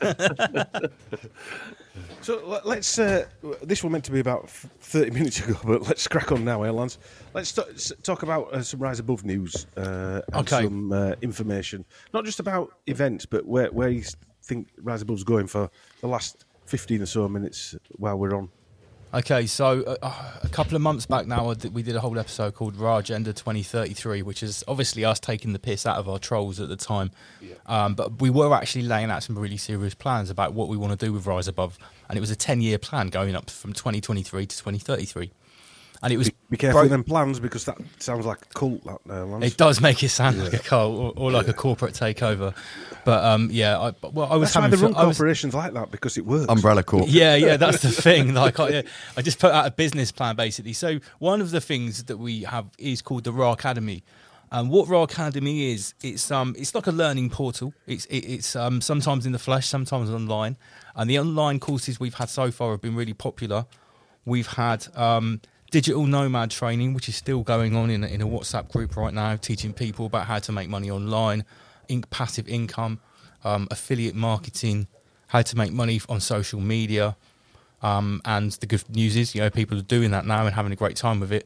So le- let's. Uh, this was meant to be about f- thirty minutes ago, but let's crack on now, eh, Lance? Let's t- s- talk about uh, some Rise Above news uh, and Okay. some uh, information, not just about events, but where where he's think Rise Above's going for the last fifteen or so minutes while we're on? Okay, so uh, a couple of months back now, I did- we did a whole episode called Raw Agenda twenty thirty-three, which is obviously us taking the piss out of our trolls at the time. Yeah. Um, but we were actually laying out some really serious plans about what we want to do with Rise Above. And it was a ten-year plan going up from twenty twenty-three to twenty thirty-three. And it was Be, be careful bro- with them plans, because that sounds like a cult, that, uh, Lance. It does make it sound like a cult or, or like a corporate takeover. But um, yeah, I, well, I was That's why having they run fun- I was- corporations like that, because it works. Umbrella Corp. Yeah, yeah, that's the thing. Like, I, I just put out a business plan basically. So one of the things that we have is called the Raw Academy. And what Raw Academy is, it's um, it's like a learning portal. It's it, it's um, sometimes in the flesh, sometimes online. And the online courses we've had so far have been really popular. We've had um, digital nomad training, which is still going on in a, in a WhatsApp group right now, teaching people about how to make money online, in, passive income, um, affiliate marketing, how to make money on social media. Um, and the good news is, you know, people are doing that now and having a great time with it.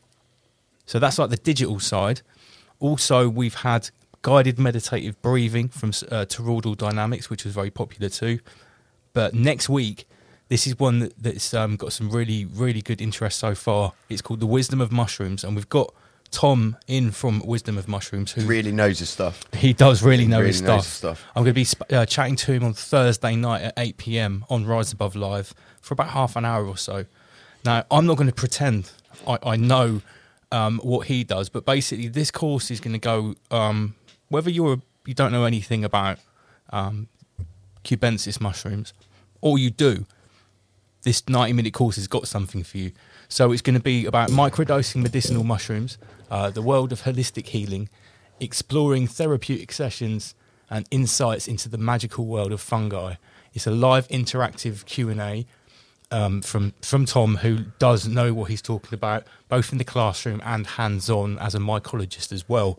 So that's like the digital side. Also, we've had guided meditative breathing from uh, Toroidal Dynamics, which was very popular too. But next week, this is one that, that's um, got some really, really good interest so far. It's called The Wisdom of Mushrooms. And we've got Tom in from Wisdom of Mushrooms, who Really knows his stuff. he does really know Really his knows stuff. his stuff. I'm going to be sp- uh, chatting to him on Thursday night at eight p.m. on Rise Above Live for about half an hour or so. Now, I'm not going to pretend I, I know um, what he does, but basically this course is going to go, um, whether you're you don't know anything about um, cubensis mushrooms, or you do, this ninety-minute course has got something for you. So it's going to be about microdosing medicinal mushrooms, uh, the world of holistic healing, exploring therapeutic sessions and insights into the magical world of fungi. It's a live interactive Q and A um, from, from Tom, who does know what he's talking about, both in the classroom and hands-on as a mycologist as well.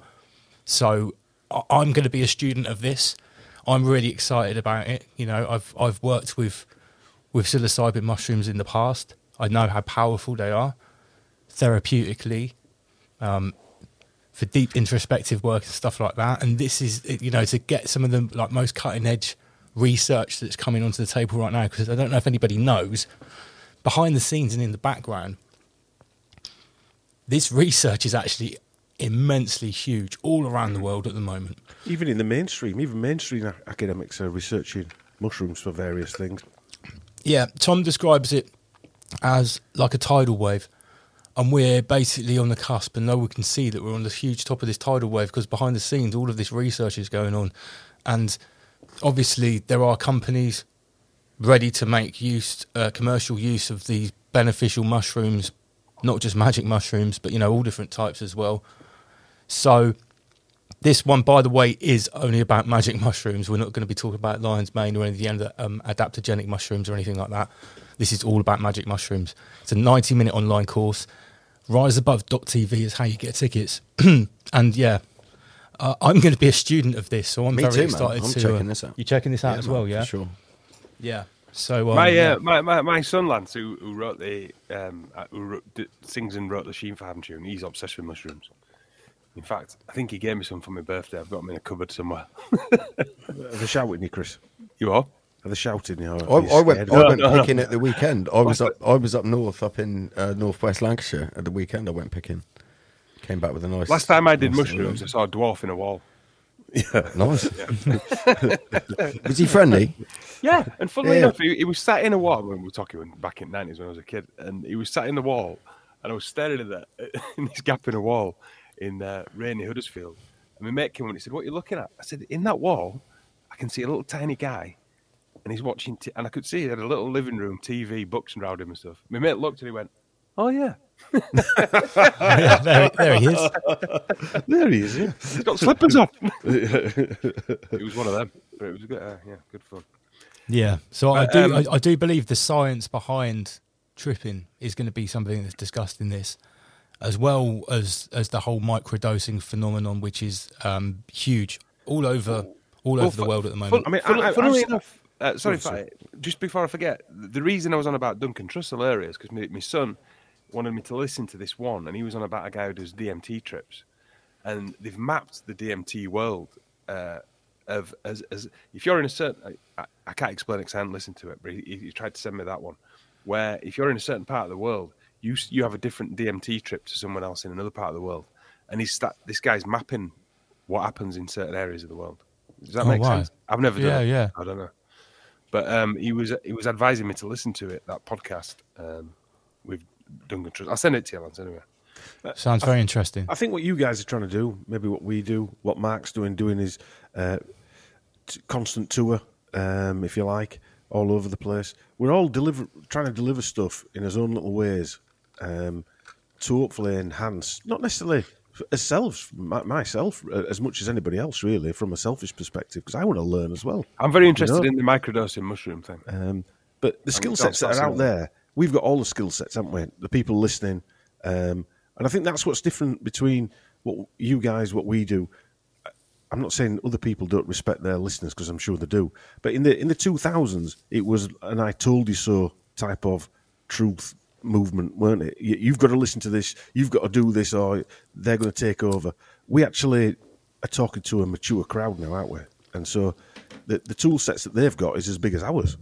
So I- I'm going to be a student of this. I'm really excited about it. You know, I've I've worked with with psilocybin mushrooms in the past. I know how powerful they are therapeutically, um, for deep introspective work and stuff like that. And this is, you know, to get some of the like most cutting edge research that's coming onto the table right now, because I don't know if anybody knows, behind the scenes and in the background, this research is actually immensely huge all around the world at the moment. Even in the mainstream, even mainstream a- academics are researching mushrooms for various things. Yeah, Tom describes it as like a tidal wave, and we're basically on the cusp, and no one can see that we're on the huge top of this tidal wave, because behind the scenes all of this research is going on. And obviously there are companies ready to make use uh, commercial use of these beneficial mushrooms, not just magic mushrooms, but you know, all different types as well. So this one, by the way, is only about magic mushrooms. We're not going to be talking about lion's mane or any of the other um, adaptogenic mushrooms or anything like that. This is all about magic mushrooms. It's a ninety minute online course. rise above dot t v is how you get tickets. And yeah, uh, I'm going to be a student of this, so I'm Me very too, man. excited I'm to. checking uh, this out. You checking this out as man, well? for Yeah, sure. yeah. So um, My, uh, yeah. my my my son Lance, who who wrote the um uh, who wrote, d- sings and wrote the Sheen Farm tune, he's obsessed with mushrooms. In fact, I think he gave me some for my birthday. I've got them in a cupboard somewhere. Are they shouting you, Chris? You are? Are they shouting you? Or I, are you I went, scared? I No, went no, no. picking at the weekend. I was up, I was up north, up in uh, northwest Lancashire at the weekend. I went picking. Came back with a nice. Last time I did nice mushrooms, I saw a dwarf in a wall. Nice. Was he friendly? Yeah, and funnily Yeah. enough, he, he was sat in a wall when we were talking when- back in the nineties when I was a kid, and he was sat in the wall, and I was staring at that in this gap in a wall in uh, rainy Huddersfield. And my mate came in and he said, "What are you looking at?" I said, "In that wall, I can see a little tiny guy, and he's watching, t- and I could see he had a little living room T V, books around him and stuff." My mate looked and he went, "Oh yeah, Yeah, there, there he is. There he is, yeah. he's got slippers on." It was one of them, but it was good. Uh, yeah, good fun. Yeah, so I But, do um, I, I do believe the science behind tripping is going to be something that's discussed in this, as well as as the whole microdosing phenomenon, which is um, huge all over all Well, over the fu- world at the fun- moment. I mean, fun- I- I- funnily I've- enough, uh, sorry, Oh, sorry. if I- just before I forget, the reason I was on about Duncan Trussell earlier is because my, my son wanted me to listen to this one, and he was on about a guy who does D M T trips, and they've mapped the D M T world uh, of as as if you're in a certain, I, I can't explain it because I haven't listened to it, but he, he tried to send me that one, where if you're in a certain part of the world, you you have a different D M T trip to someone else in another part of the world, and he's sta- this guy's mapping what happens in certain areas of the world. Does that Oh, make wow. sense? I've never done Yeah, it. yeah. I don't know. But um, he was he was advising me to listen to it, that podcast um, with Duncan Truss. I'll send it to you, Lance, anyway. Sounds very interesting. I think what you guys are trying to do, maybe what we do, what Mark's doing, doing is uh, t- constant tour, um, if you like, all over the place. We're all deliver, trying to deliver stuff in his own little ways um, to hopefully enhance, not necessarily as self, my, myself, uh, as much as anybody else, really, from a selfish perspective, because I want to learn as well. I'm very interested You know? in the microdosing mushroom thing. Um, but the skill it's sets that are out fascinating. there, we've got all the skill sets, haven't we? The people listening. Um, and I think that's what's different between what you guys, what we do. I'm not saying other people don't respect their listeners, because I'm sure they do. But in the in the two thousands, it was an I told you so type of truth movement, weren't it? You, you've got to listen to this, you've got to do this, or they're going to take over. We actually are talking to a mature crowd now, aren't we? And so the, the tool sets that they've got is as big as ours.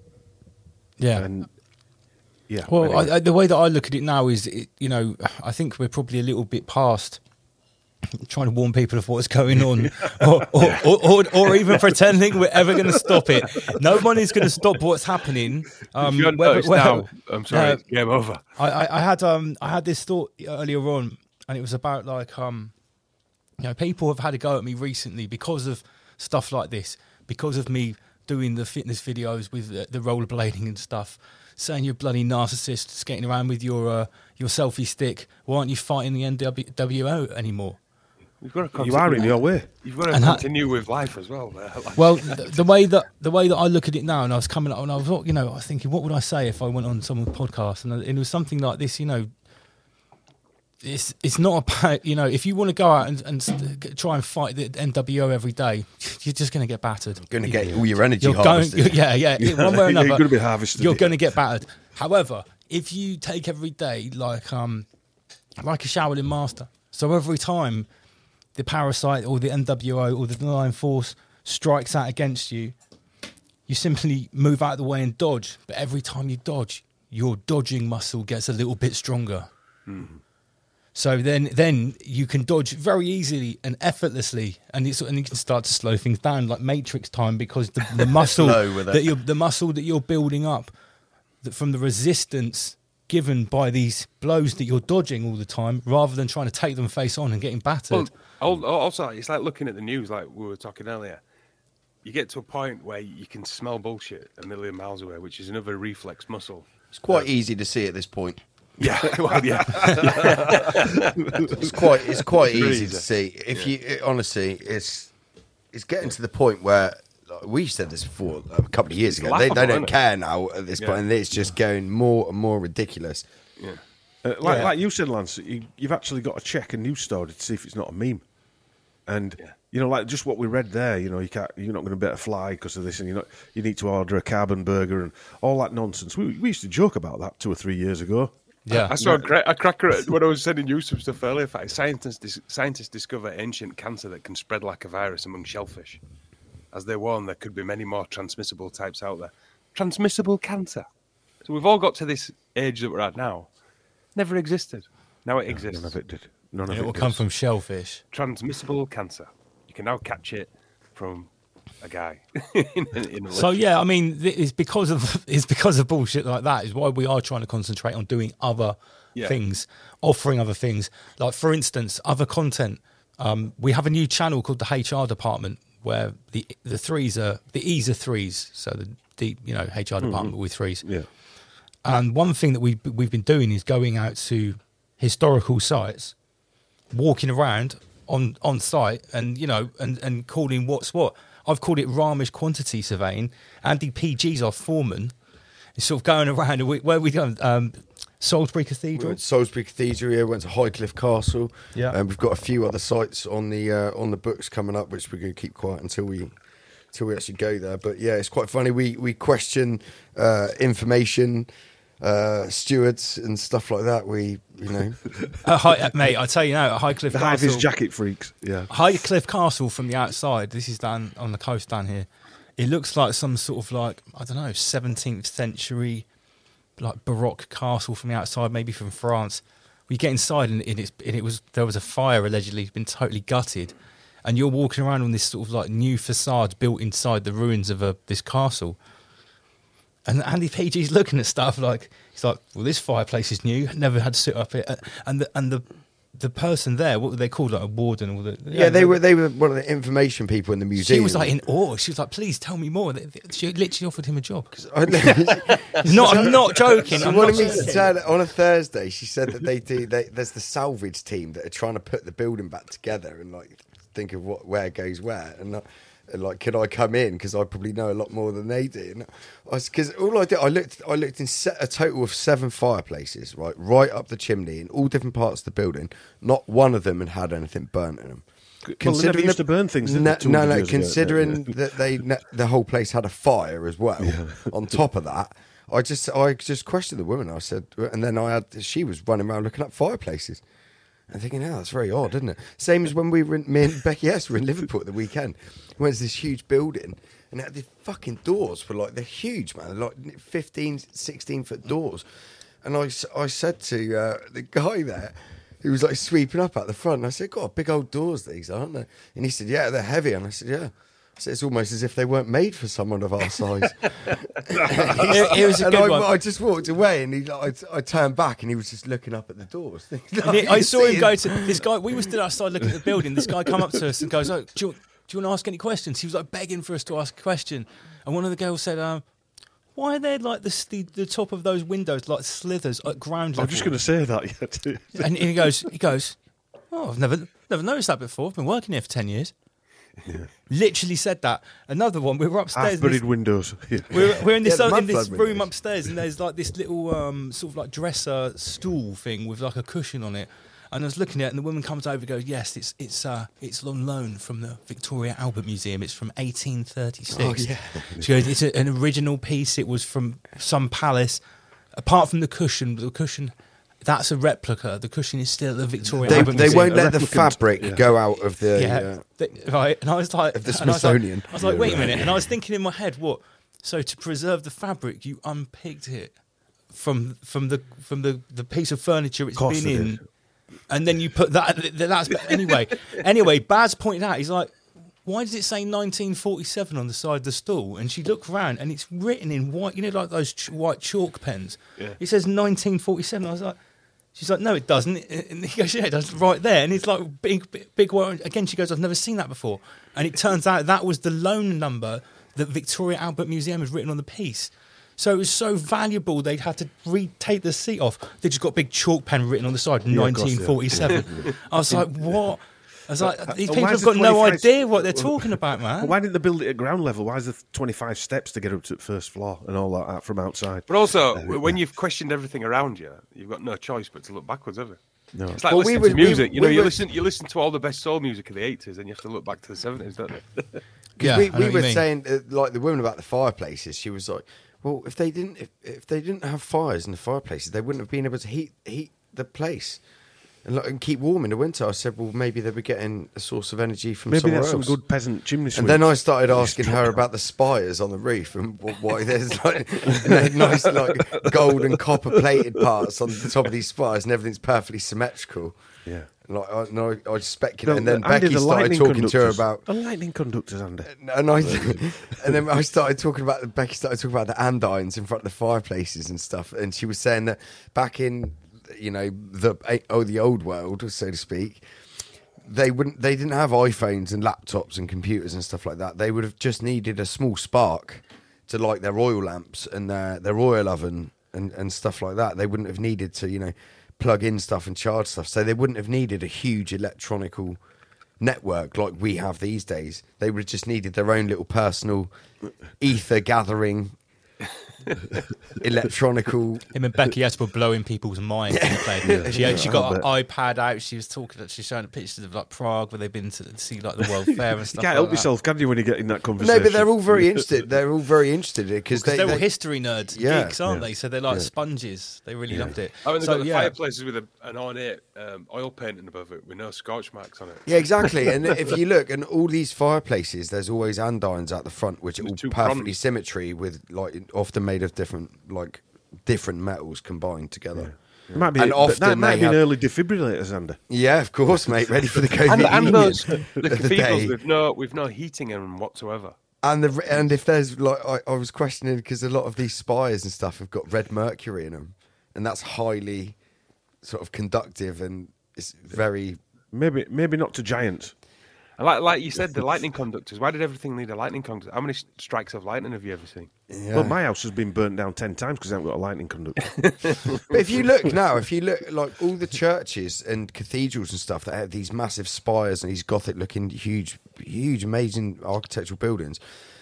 Yeah. And yeah. Well, anyway. I, I, the way that I look at it now is, it, you know, I think we're probably a little bit past trying to warn people of what's going on, or, or, or, or, or even pretending we're ever going to stop it. No one is going to stop what's happening. Um, if you haven't whether- noticed whether- now, I'm sorry, uh, it's game over. I, I, I had um I had this thought earlier on, and it was about like um you know, people have had a go at me recently because of stuff like this, because of me doing the fitness videos with the, the rollerblading and stuff, saying you're a bloody narcissist, skating around with your uh, your selfie stick. Why aren't you fighting the N W O anymore? You've got to you continue, are in your way. You've got to And ha- continue with life as well. uh, like- Well, the, the way that the way that I look at it now, and I was coming up, and I was, you know, I was thinking, what would I say if I went on someone's podcast, and it was something like this, you know. It's it's not about, you know, if you want to go out and, and st- try and fight the N W O every day, you're just going to get battered. Going to get all your energy You're going, harvested. yeah, yeah, one way or You're another. gonna be harvested. You're going to get battered. However, if you take every day like um like a Shaolin master, so every time the parasite or the N W O or the denying force strikes out against you, you simply move out of the way and dodge. But every time you dodge, your dodging muscle gets a little bit stronger. Mm-hmm. So then, then you can dodge very easily and effortlessly, and it's, and you can start to slow things down like Matrix time, because the, the muscle Slow with it. that you're the muscle that you're building up that from the resistance given by these blows that you're dodging all the time, rather than trying to take them face on and getting battered. Well, al- also, it's like looking at the news, like we were talking earlier. You get to a point where you can smell bullshit a million miles away, which is another reflex muscle. It's quite easy to see at this point. Yeah, well, yeah. It's quite it's quite It's easy easy. to see. If you it, honestly, it's it's getting to the point where like, we've said this before a couple of years It's ago. They, they laughable, don't isn't it? care now at this Yeah. point, and it's just going more and more ridiculous. yeah. Uh, like, Yeah. like you said, Lance, you, you've actually got to check a news story to see if it's not a meme. And Yeah. you know, like just what we read there, you know, you can't, you're not going to be able to fly because of this, and you know, you need to order a carbon burger and all that nonsense. We, we used to joke about that two or three years ago. yeah, I saw a, cra- a cracker at, when I was sending you some stuff earlier. Fact, scientists dis- scientists discover ancient cancer that can spread like a virus among shellfish. As they warn, there could be many more transmissible types out there. Transmissible cancer. So we've all got to this age that we're at now. Never existed. Now it exists. None of it did. None of it it will does. come from shellfish. Transmissible cancer. You can now catch it from a guy. in, in a So lift. yeah, I mean, th- it's because of it's because of bullshit like that is why we are trying to concentrate on doing other Yeah. things, offering other things. Like for instance, other content. Um, we have a new channel called the H R department, where the the threes are the E's are threes, so the the you know H R department with threes. Yeah. And one thing that we we've, we've been doing is going out to historical sites, walking around on on site, and you know, and and calling what's what. I've called it Ramesh quantity surveying. Andy P G's our foreman. He's sort of going around. And we, where are we going? Um, Salisbury We Cathedral. went to Salisbury Cathedral, yeah, went to Highcliffe Castle. Yeah. And we've got a few other sites on the uh, on the books coming up, which we're going to keep quiet until we until we actually go there. But yeah, it's quite funny. We we question uh, information. uh, stewards and stuff like that. We, you know, Uh, High, mate, I tell you now, at Highcliffe The Highfish Castle, jacket freaks. Yeah. Highcliffe Castle from the outside. This is down on the coast down here. It looks like some sort of like I don't know, seventeenth century, like Baroque castle from the outside, maybe from France. We get inside and, and, it's, and it was there was a fire allegedly been totally gutted, and you're walking around on this sort of like new facade built inside the ruins of a, this castle. And Andy P G's looking at stuff like he's like, well, this fireplace is new. Never had to sit up it. And the and the the person there, what were they called? Like a warden or the yeah, they were they were one of the information people in the museum. She was like in awe. She was like, please tell me more. She literally offered him a job. I, Not, I'm not joking. She I'm wanted not me to joking. turn on a Thursday. She said that they do. They, there's the salvage team that are trying to put the building back together and like think of what where goes where and. Not, And like, could I come in? Because I probably know a lot more than they do. And I because all I did, I looked, I looked in se- a total of seven fireplaces, right, right up the chimney in all different parts of the building. Not one of them had had anything burnt in them. Well, they never used to burn things. did No, they, two no, hundred no. years ago? Considering Yeah. that they, the whole place had a fire as well. On top of that, I just, I just questioned the woman. I said, and then I had, she was running around looking up fireplaces. And thinking, oh, that's very odd, isn't it? Same as when we were in, me and Becky S were in Liverpool at the weekend. We went to this huge building and it had these fucking doors for like, they're huge, man. They're like fifteen, sixteen foot doors. And I, s- I said to uh, the guy there, who was like sweeping up at the front, and I said, God, big old doors these, aren't they? And he said, yeah, they're heavy. And I said, yeah. I said, it's almost as if they weren't made for someone of our size. It, it was a and good I, one. I just walked away, and he, I, I turned back, and he was just looking up at the doors. And it- I saw him go to this guy. We were stood outside looking at the building. This guy come up to us and goes, "Oh, do you, do you want to ask any questions?" He was like begging for us to ask a question. And one of the girls said, um, "Why are there like the, the the top of those windows like slithers at ground level?" I'm just going to say that. Yeah, too. And he goes, he goes, "Oh, I've never never noticed that before. I've been working here for ten years." Yeah. Literally said that. Another one. We were upstairs. Half in this- buried windows. Yeah. We're, we're in this, Yeah, the in this mudflood room windows. upstairs, and there's like this little um, sort of like dresser stool thing with like a cushion on it. And I was looking at it, and the woman comes over and goes, "Yes, it's it's uh, it's on loan from the Victoria Albert Museum. It's from eighteen thirty-six." Oh, yeah. She goes, "It's a, an original piece. It was from some palace. Apart from the cushion, the cushion." That's a replica. The cushion is still at the Victoria They, Albert they Museum. won't let the replicant, fabric yeah. go out of the. Yeah, Uh, th- right. And I was like, Of the and I was like- Smithsonian. I was like, Yeah, wait a right. minute. And I was thinking in my head, what? So to preserve the fabric, you unpicked it from from the from the, the piece of furniture it's Course been they in, did. and then you put that. th- That's anyway. Anyway, Baz pointed out, he's like, why does it say nineteen forty-seven on the side of the stool? And she looked round, and it's written in white. You know, like those ch- white chalk pens. Yeah. It says nineteen forty-seven. I was like. She's like, no, it doesn't. And he goes, yeah, it does, right there. And it's like big, big, big word. Again, she goes, I've never seen that before. And it turns out that was the loan number that Victoria Albert Museum has written on the piece. So it was so valuable, they'd had to retake the seat off. They just got a big chalk pen written on the side, Yeah, of course, yeah. nineteen forty-seven. I was like, what? I was like, these Uh, people why have is got the no twenty-five idea what they're talking about, man. Well, why didn't they build it at ground level? Why is there twenty-five steps to get up to the first floor and all that out from outside? But also, when you've questioned everything around you, you've got no choice but to look backwards, have you? No. It's like Well, we listening were- to we- music. you know, we you were- listen, you listen to all the best soul music of the eighties, and you have to look back to the seventies, don't you? Yeah, we I know we what you were mean. saying, uh, like the woman about the fireplaces. She was like, "Well, if they didn't, if, if they didn't have fires in the fireplaces, they wouldn't have been able to heat heat the place and, like, and keep warm in the winter." I said, "Well, maybe they were getting a source of energy from Maybe somewhere that's some else." good peasant chimney sweep. And then I started asking her about the spires on the roof and wh- why there's like they're nice, like gold and copper plated parts on the top of these spires, and everything's perfectly symmetrical. Yeah. And like, I, no, I speculated, No, and then Andy, Becky the started lightning talking to her conductors. about. The lightning conductors, Andy. And I, and then I started talking about Becky started talking about the andines in front of the fireplaces and stuff, and she was saying that back in, you know, the oh the old world, so to speak, they wouldn't they didn't have iPhones and laptops and computers and stuff like that. They would have just needed a small spark to light their oil lamps and their their oil oven and and stuff like that. They wouldn't have needed to, you know, plug in stuff and charge stuff. So they wouldn't have needed a huge electronical network like we have these days. They would have just needed their own little personal ether gathering electronical. Him and Becky Ed were blowing people's minds. when they played. She, she got an iPad out. She was talking. She's showing pictures of like Prague, where they've been to see like the World Fair and You stuff. can't like help that. yourself, can you, when you get in that conversation? No, but they're all very interested. They're all very interested because Because they, they, are all they history nerds, Yeah. geeks, aren't Yeah. they? So they're like Yeah. sponges. They really loved it. I mean, they've so got the yeah, fireplaces with a, an ornate um, oil painting above it with no scorch marks on it. Yeah, exactly. And if you look, and all these fireplaces, there's always andirons at the front, which are all two perfectly prongs. symmetry with like often made of different like different metals combined together. It might be, And but often that might they be have- an early defibrillators, Andy. Yeah, of course, mate. Ready for the COVID And, and union those the of the cathedrals day. with no with no heating in them whatsoever. And the and if there's like I, I was questioning because a lot of these spires and stuff have got red mercury in them, and that's highly sort of conductive and it's very. Maybe, maybe not to giants. And like like you said, the lightning conductors. Why did everything need a lightning conductor? How many strikes of lightning have you ever seen? Yeah. Well, my house has been burnt down ten times because I haven't got a lightning conductor. But if you look now, if you look like all the churches and cathedrals and stuff that have these massive spires and these Gothic-looking, huge, huge, amazing architectural buildings,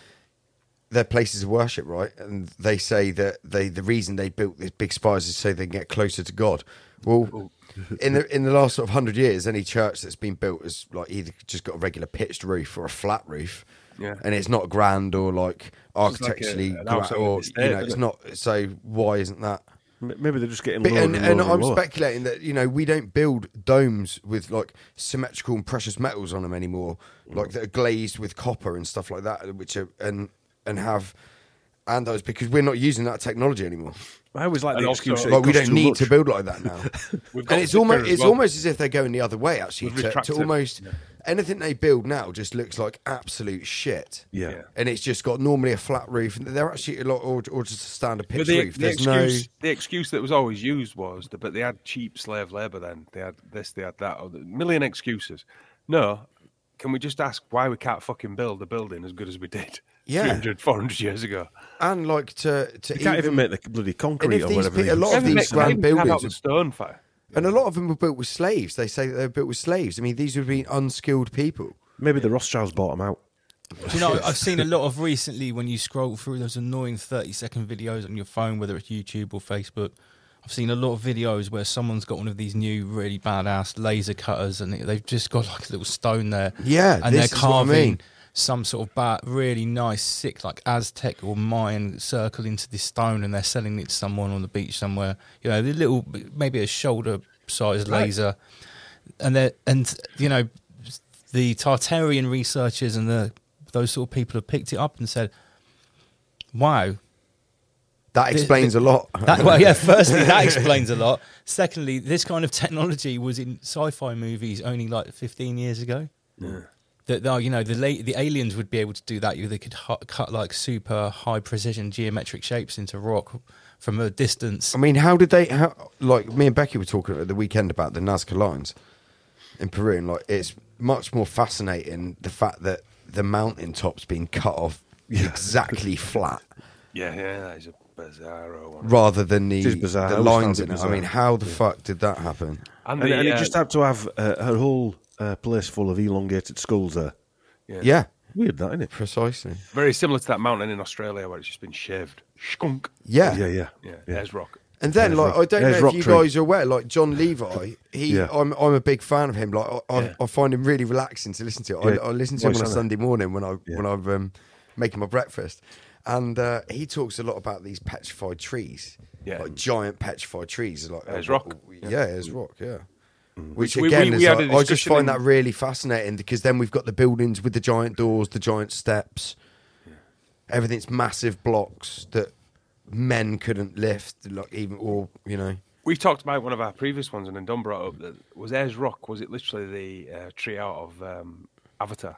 they're places of worship, right? And they say that they the reason they built these big spires is so they can get closer to God. Well, in the in the last sort of hundred years, any church that's been built has like either just got a regular pitched roof or a flat roof. Yeah. And it's not grand or like It's like a- architecturally, an gra- outside or estate, you know, isn't it's it? not. So why isn't that? M- Maybe they're just getting But, lower and, and, and lower I'm and lower. speculating that you know we don't build domes with like symmetrical and precious metals on them anymore, like that are glazed with copper and stuff like that, which are and and have andos because we're not using that technology anymore. I always like And the also- excuse that it Like we costs don't too need much. to build like that now. We've got And it's thicker almost as it's well. almost as if they're going the other way actually. With To, to retractors, almost yeah. anything they build now just looks like absolute shit. Yeah. Yeah. And it's just got normally a flat roof, and they're actually a lot, or, or just a standard But pitched the, roof. the There's excuse, no. the excuse that was always used was that, but they had cheap slave labour then. They had this, they had that, or a million excuses. No, can we just ask why we can't fucking build a building as good as we did Yeah. three hundred, four hundred years ago? And like to to You can't even make the bloody And concrete if or these whatever. pe- they a use. lot of Even these make- grand even have buildings- out of stone fire. And a lot of them were built with slaves. They say that they're built with slaves. I mean, these would be unskilled people. Maybe the Rothschilds bought them out. Do you know, I've seen a lot of recently when you scroll through those annoying thirty second videos on your phone, whether it's YouTube or Facebook. I've seen a lot of videos where someone's got one of these new, really badass laser cutters, and they've just got like a little stone there. Yeah, and this they're is what I carving mean. some sort of ba- really nice, sick, like Aztec or Mayan circle into this stone, and they're selling it to someone on the beach somewhere. You know, the little, maybe a shoulder-sized Right. laser, and they and you know, the Tartarian researchers and the those sort of people have picked it up and said, "Wow." That explains a lot. That, well, yeah. Firstly, that explains a lot. Secondly, this kind of technology was in sci-fi movies only like fifteen years ago. Yeah. That oh, you know, the la- the aliens would be able to do that. You They could hu- cut like super high precision geometric shapes into rock from a distance. I mean, how did they? How like me and Becky were talking at the weekend about the Nazca lines in Peru, and like it's much more fascinating the fact that the mountain top's been cut off exactly flat Yeah, yeah, that is a bizarro one. rather than the, It is bizarre. I the always lines found in it it. I mean, bizarre. how the fuck did that happen? And, And, the, and it uh, just had to have uh, a whole uh, place full of elongated skulls there. Yeah, Weird, that, isn't it? precisely. very similar to that mountain in Australia where it's just been shaved. Skunk. Yeah. Yeah, yeah. Yeah, Yeah. there's rock. And then, There's like, rock- I don't there's know if rock you tree. guys are aware, like John Levi, he, Yeah. I'm, I'm a big fan of him. Like, I, I, Yeah. I find him really relaxing to listen to. Yeah. I, I listen to him Voice, on a isn't it? Sunday morning when I Yeah. when I'm um, making my breakfast, and uh, he talks a lot about these petrified trees, Yeah. like giant petrified trees. Like, There's uh, rock. Yeah, there's rock. Yeah. Which We- we- again, we is had like, a I just discussion find in- that really fascinating because then we've got the buildings with the giant doors, the giant steps. Everything's massive blocks that men couldn't lift, like even or you know. We talked about one of our previous ones, and then Don brought up that was Ayers Rock. Was it literally the uh, tree out of um, Avatar?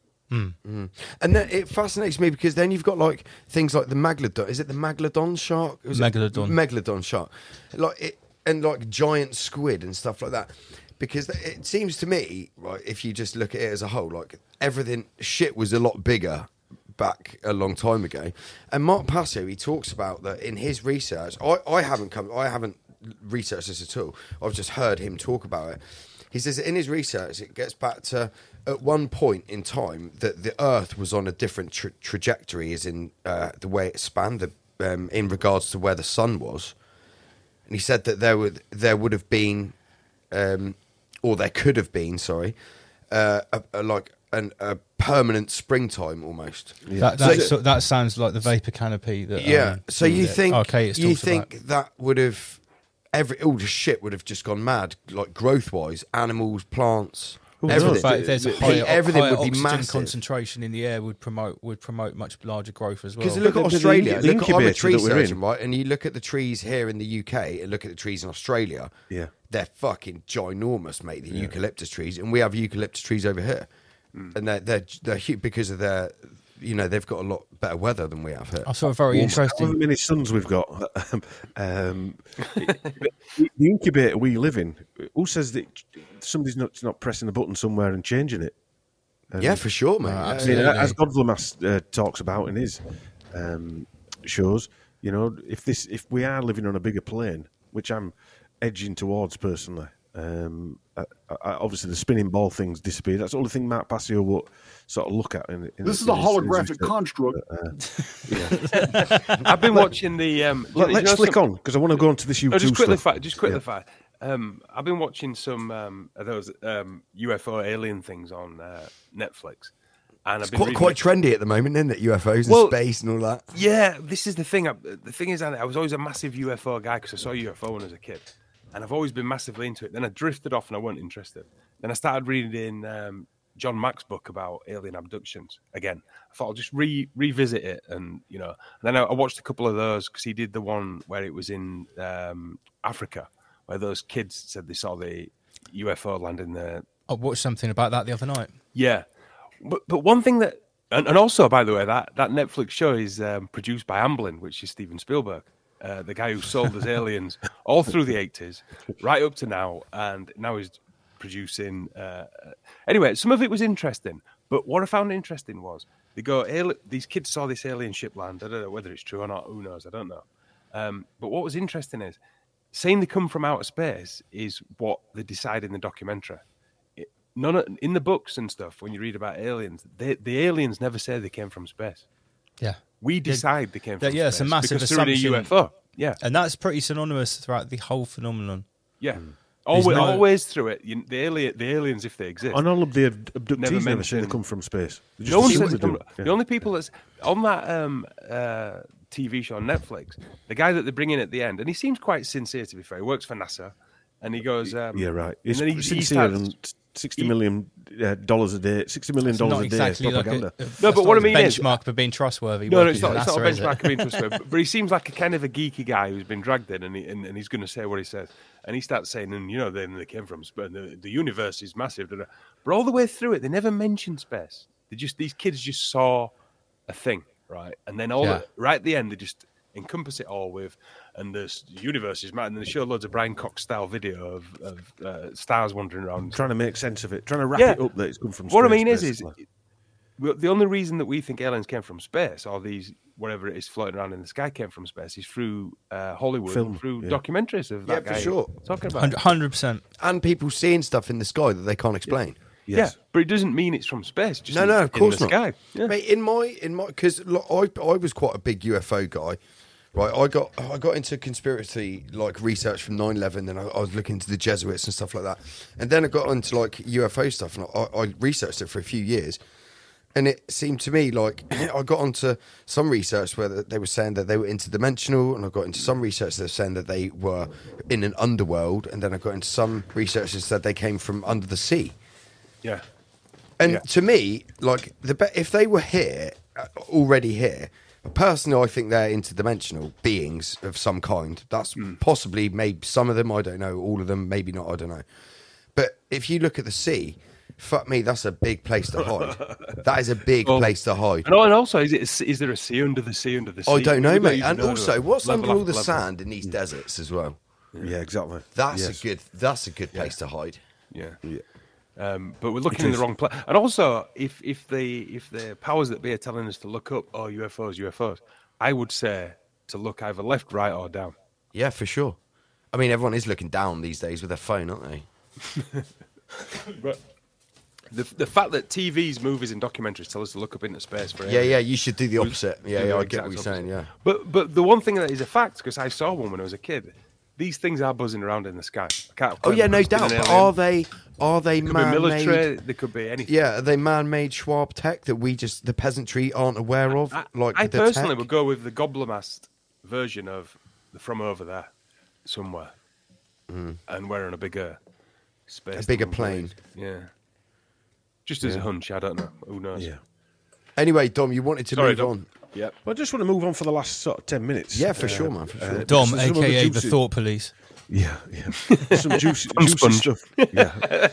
And then it fascinates me because then you've got like things like the Megalodon. Is it the Megalodon shark? Is it- Megalodon. Megalodon shark. Like it, and like giant squid and stuff like that. Because it seems to me, right, if you just look at it as a whole, like everything, shit was a lot bigger back a long time ago. And Mark Passio, he talks about that in his research. I, I haven't come, I haven't researched this at all. I've just heard him talk about it. He says that in his research, it gets back to at one point in time that the Earth was on a different tra- trajectory, as in uh, the way it spanned, the um, in regards to where the sun was, and he said that there would there would have been, um, or there could have been, sorry, uh, a, a, like an, a permanent springtime almost. That So- that, so, that sounds like the vapor canopy. That Yeah. um, So you that think Archaeus you talks think about. that would have every all the shit would have just gone mad, like growth wise, animals, plants, Talks everything. about if there's a Heat, higher, everything higher would be oxygen massive. concentration in the air would promote would promote much larger growth as well. Because look at The- the- Australia. the look at, I'm a incubator tree that we're surgeon, in. right? And you look at the trees here in the U K and look at the trees in Australia. Yeah. They're fucking ginormous, mate. The eucalyptus trees, and we have eucalyptus trees over here, and they're they're they're huge because of their, you know, they've got a lot better weather than we have here. I saw a very How interesting. many sons we've got? um, the incubator we live in. Who says that somebody's not not pressing a button somewhere and changing it? Yeah, for sure, mate. Uh, Yeah, I mean, absolutely. as Godvlamas uh, talks about in his um, shows, you know, if this if we are living on a bigger plane, which I'm edging towards personally, um, I, I, obviously the spinning ball things disappear. That's the only thing Mark Passio will sort of look at. In, in This is in a his- in his holographic research. construct. I've been watching the. Um, you Let, know- let's you know flick some- on because I want to go on to this U two No, just quickly, stuff. fi- just quickly, Yeah. fi- um, I've been watching some um, of those um, U F O alien things on uh, Netflix, and I've It's been quite, reading- quite trendy at the moment, isn't it? U F Os and Well, space and all that. Yeah, this is the thing. I, the thing is, I was always a massive U F O guy because I saw U F O when I was a kid, and I've always been massively into it. Then I drifted off and I wasn't interested. Then I started reading um, John Mack's book about alien abductions again. I thought I'll just re- revisit it, and you know. And then I, I watched a couple of those because he did the one where it was in um, Africa, where those kids said they saw the U F O land in the I watched something about that the other night. yeah, but but one thing that and, and also by the way that that Netflix show is um, produced by Amblin, which is Steven Spielberg, uh, the guy who sold us Aliens all through the eighties, right up to now, and now he's producing. Uh, anyway, some of it was interesting, but what I found interesting was they go "Ali- these kids saw this alien ship land. I don't know whether it's true or not. Who knows? I don't know. Um, but what was interesting is saying they come from outer space is what they decide in the documentary. None of, in the books and stuff, when you read about aliens, they, the aliens never say they came from space. Yeah, We decide they came that- from yeah, space it's a massive because they're in a assumption. U F O. Yeah, and that's pretty synonymous throughout the whole phenomenon. yeah. There's Always, no- always through it, you, the alien, the aliens, if they exist. And all of the ab- abductees Never never, say they mentioned- come from space. They just No one assume says they they do. come- Yeah. The only people that's on that um, uh, T V show on Netflix, the guy that they bring in at the end, and he seems quite sincere to be fair. He works for NASA, and he goes, um, Yeah, right. And It's then he, he sincere starts, and sixty he- million uh, dollars a day, sixty million It's dollars not a day exactly is like a, propaganda. a No, that's but not what I the mean is- benchmark for being trustworthy. No, no, working it's not. for It's not a NASA, is it? benchmark of being trustworthy. But he seems like a kind of a geeky guy who's been dragged in, and he, and, and he's going to say what he says. And he starts saying, and you know, then they came from space. The, the universe is massive. da, da. But all the way through it, they never mentioned space. They just these kids just saw a thing, right? And then all Yeah. the, right at the end, they just encompass it all with, and the s- universe is mad. And they show loads of Brian Cox style video of, of uh, stars wandering around. Trying to make sense of it, trying to wrap Yeah. it up that it's come from space. What I mean is, is basically. well, the only reason that we think aliens came from space, or these whatever it is floating around in the sky came from space, is through uh, Hollywood, Film, and through yeah. documentaries of that Yeah, for guy sure. talking about. it. Hundred percent. And people seeing stuff in the sky that they can't explain. Yes. Yeah, but it doesn't mean it's from space. Just No, in, no, of in course the not. Sky. Yeah. Mate, in my in my because I I was quite a big U F O guy, right? I got I got into conspiracy like research from nine eleven, then I, I was looking into the Jesuits and stuff like that, and then I got into like U F O stuff, and I, I researched it for a few years, and it seemed to me like I got onto some research where they were saying that they were interdimensional, and I got into some research that was saying that they were in an underworld, and then I got into some research that said they came from under the sea. yeah. And Yeah. to me, like the be- if they were here uh, already here, personally, I think they're interdimensional beings of some kind. That's Hmm. possibly maybe some of them. I don't know. All of them, maybe not. I don't know. But if you look at the sea, fuck me, that's a big place to hide. That is a big Well, place to hide. And, al- and also, is it is there a sea under the sea under the sea? I don't know, We mate. even And know, also, do we? what's Level under all after the level. sand in these deserts as well? Yeah, exactly. That's Yes. a good. That's a good place to hide. Yeah. Yeah. Um, but we're looking It in the is. wrong place. And also, if if the if the powers that be are telling us to look up, oh, U F Os, U F Os, I would say to look either left, right, or down. Yeah, for sure. I mean, everyone is looking down these days with their phone, aren't they? But The, the fact that T Vs, movies, and documentaries tell us to look up into space for Yeah, aliens. yeah, you should do the opposite. Yeah, Do yeah, the I get exact what you're opposite. saying, yeah. But but the one thing that is a fact, because I saw one when I was a kid, these things are buzzing around in the sky. I can't Oh, yeah, no it's been doubt. an But alien. are they, are they They could be man-made... military, they could be anything. Yeah, are they man-made Schwab tech that we just, the peasantry aren't aware of? I, like I the personally tech? would go with the Goblemast version of the From Over There, somewhere. And we're on a bigger space. A than bigger we plane. believe. Yeah. Just as a hunch, I don't know. Who knows? Yeah. Anyway, Dom, you wanted to Sorry, move Dom. on. Yep. Well, I just want to move on for the last sort of ten minutes. Yeah, for sure, man, for sure. Dom, some of the aka the juicy- Thought Police. Yeah, yeah. Some juicy, I'm juicy sponge. stuff. Yeah.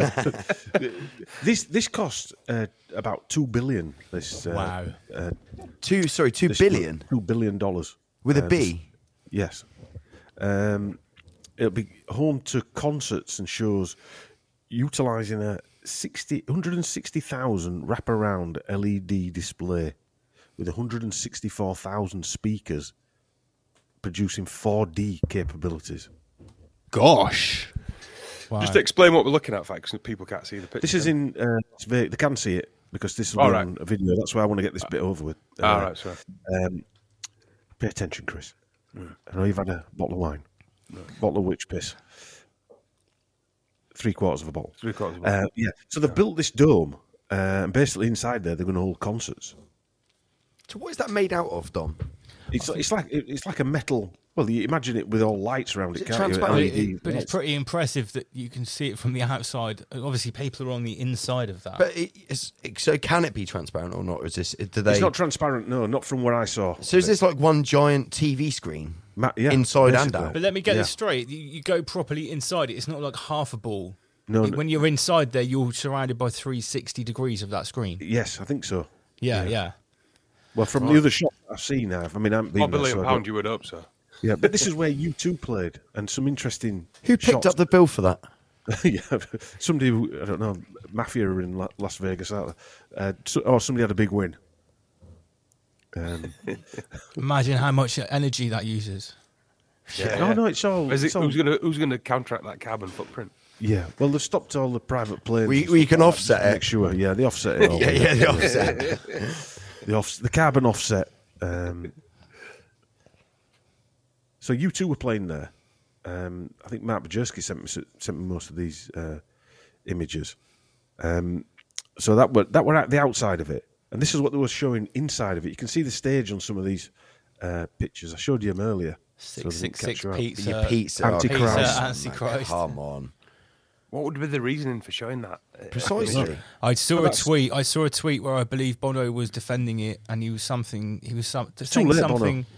this this cost uh, about two billion. This uh, Wow. uh, Two, sorry, two this billion two billion dollars with a Uh, B. this- yes. Um, it'll be home to concerts and shows, utilising a sixty one hundred sixty thousand wraparound L E D display with one hundred sixty-four thousand speakers, producing four D capabilities. Gosh. Wow. Just to explain what we're looking at, because people can't see the picture. This is in uh, Las Vegas. They can see it because this will All be right. on a video. That's why I want to get this bit over with. Uh, All right, sorry. Um, pay attention, Chris. I know you've had a bottle of wine, bottle of witch piss, three quarters of a bottle. Three quarters of a Uh, yeah. So they've built this dome, uh, and basically inside there they're going to hold concerts. So what is that made out of, Dom? It's it's like it's like a metal. Well, you imagine it with all lights around Is it, it can't you? But, transparent? L E D it, but it's lights. pretty impressive that you can see it from the outside. Obviously, people are on the inside of that. But it, it's, so can it be transparent or not? Or is this, do they... It's not transparent. No, not from where I saw. So is this like one giant T V screen? Ma- yeah, inside and basically. out? But let me get Yeah. this straight. You, you go properly inside it. It's not like half a ball. No, It- no. when you're inside there, you're surrounded by three hundred sixty degrees of that screen. Yes, I think so. Yeah, yeah. Well, from the other shot I've seen, I've, I mean, I haven't been Four there, billion so I pound, don't- you would hope so. Yeah, but this is where you two played, and some interesting. Who picked shots. up the bill for that? yeah, somebody who, I don't know, mafia are in La- Las Vegas, aren't they? Uh, so, oh, somebody had a big win. Um, Imagine how much energy that uses. No, no, it's all. Is it's it, all who's going to who's going to counteract that carbon footprint? yeah, well, they've stopped all the private planes. We- and we stuff can like that, offset just to it. Make sure, yeah, they offset it. All yeah, yeah, the offset. the off, the carbon offset. Um, so you two were playing there. Um, I think Mark Bajerski sent me sent me most of these uh, images. Um, so that were that were at the outside of it, and this is what they were showing inside of it. You can see the stage on some of these uh, pictures. I showed you them earlier. so they Six didn't six six catch you out. pizza. Your pizza. Antichrist. Pizza, oh, Antichrist. Come on. What would be the reasoning for showing that? Uh, Precisely. I saw Well, a that's- tweet. I saw a tweet where I believe Bono was defending it, and he was something. He was some, saying late, Bono. something.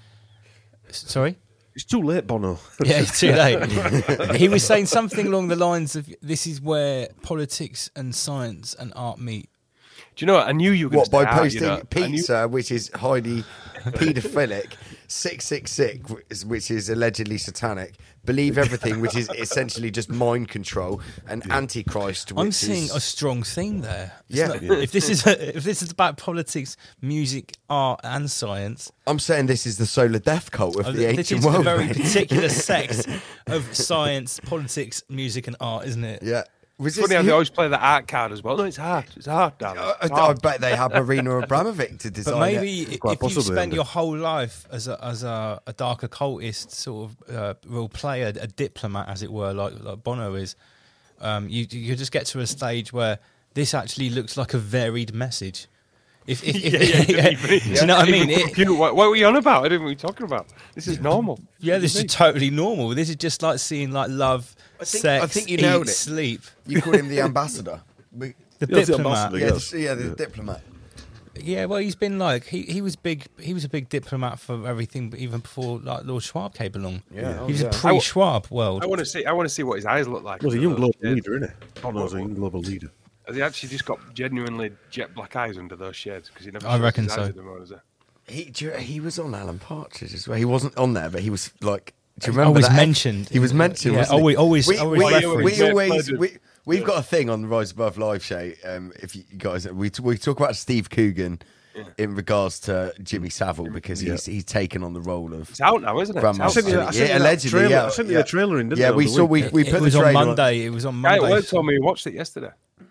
Sorry. It's too late, Bono. Yeah, it's too late. He was saying something along the lines of, "This is where politics and science and art meet." Do you know what? I knew you were going What, to by start, posting you know, I knew- pizza, which is highly paedophilic, six six six, which is allegedly satanic, believe everything, which is essentially just mind control, and Antichrist, which I'm is... seeing a strong theme there. It's Yeah. not- Yeah. If this is if this is about politics, music, art, and science, I'm saying this is the solar death cult of uh, the this ancient is a world. very mate. particular sect of science, politics, music, and art, isn't it? Yeah. Was It's funny how this- they always play the art card as well. No, it's art. It's art, darling. I, It's I art. bet they have Marina Abramovic to design But maybe it. if Quite you possibly, spent haven't your they? whole life as a as a, a dark occultist, sort of uh, real player, a diplomat, as it were, like, like Bono is, um, you you just get to a stage where this actually looks like a varied message. If, if, if, Yeah, yeah, yeah, even- do you know what I even mean? It- compute- what, what were you on about? I didn't know what you were talking about. This is normal. yeah, this is totally normal. This is just like seeing like love, I think- sex, I think you eat, nailed it. sleep. You call him the ambassador. We- The Yeah, the diplomat. ambassador, yeah, yes. the, yeah, the diplomat. Yeah, well, he's been like he, he was big. He was a big diplomat for everything, but even before like Lord Schwab came along. Yeah, he was yeah. a pre-Schwab world. I want to see. I want to see what his eyes look like. He was a young Those global shades. leader, isn't it? Bono's a young global leader. Has he actually just got genuinely jet black eyes under those shades? Because he never. I shows reckon his eyes so. at the moment, does he? He, do you- he was on Alan Partridge as well. He wasn't on there, but he was like. Do you remember Always that? mentioned. He was mentioned. Yeah, wasn't he? always- always- We, always we, referenced. we Yeah, always pleasure. we, we've got a thing on the Rise Above live show. Um, if you guys, we we talk about Steve Coogan in regards to Jimmy Savile because he's he's taken on the role of. It's out now, isn't it? Grandma. It's out I sent you, now. I Yeah, sent you that allegedly, trailer. yeah, I sent you yeah. the trailer in, didn't Yeah, I, we over the saw we weekend? we It put was the on trailer Monday. It was on Guy at Monday. work told me he watched it yesterday.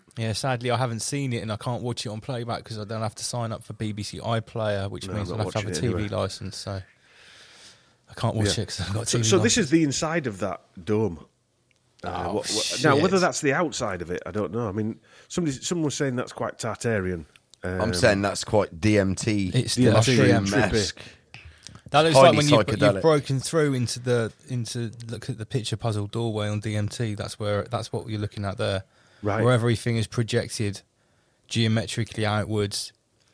Yeah, sadly, I haven't seen it and I can't watch it on playback because I don't have to sign up for B B C iPlayer, which No, means I'm I'll not have to have a watching T V it anyway. license. So I can't watch Yeah. it because I've got a So, T V so license. this is the inside of that dome. Uh, Oh, what- what- shit. now, whether that's the outside of it, I don't know. I mean, somebody, someone was saying that's quite Tartarian. Um, I'm saying that's quite D M T. It's D M T, the- yeah, mushroom-esque. That looks highly like when you've, psychedelic. you've broken through into the into look at the picture puzzle doorway on D M T. That's where that's what you're looking at there, Right. where everything is projected geometrically outwards.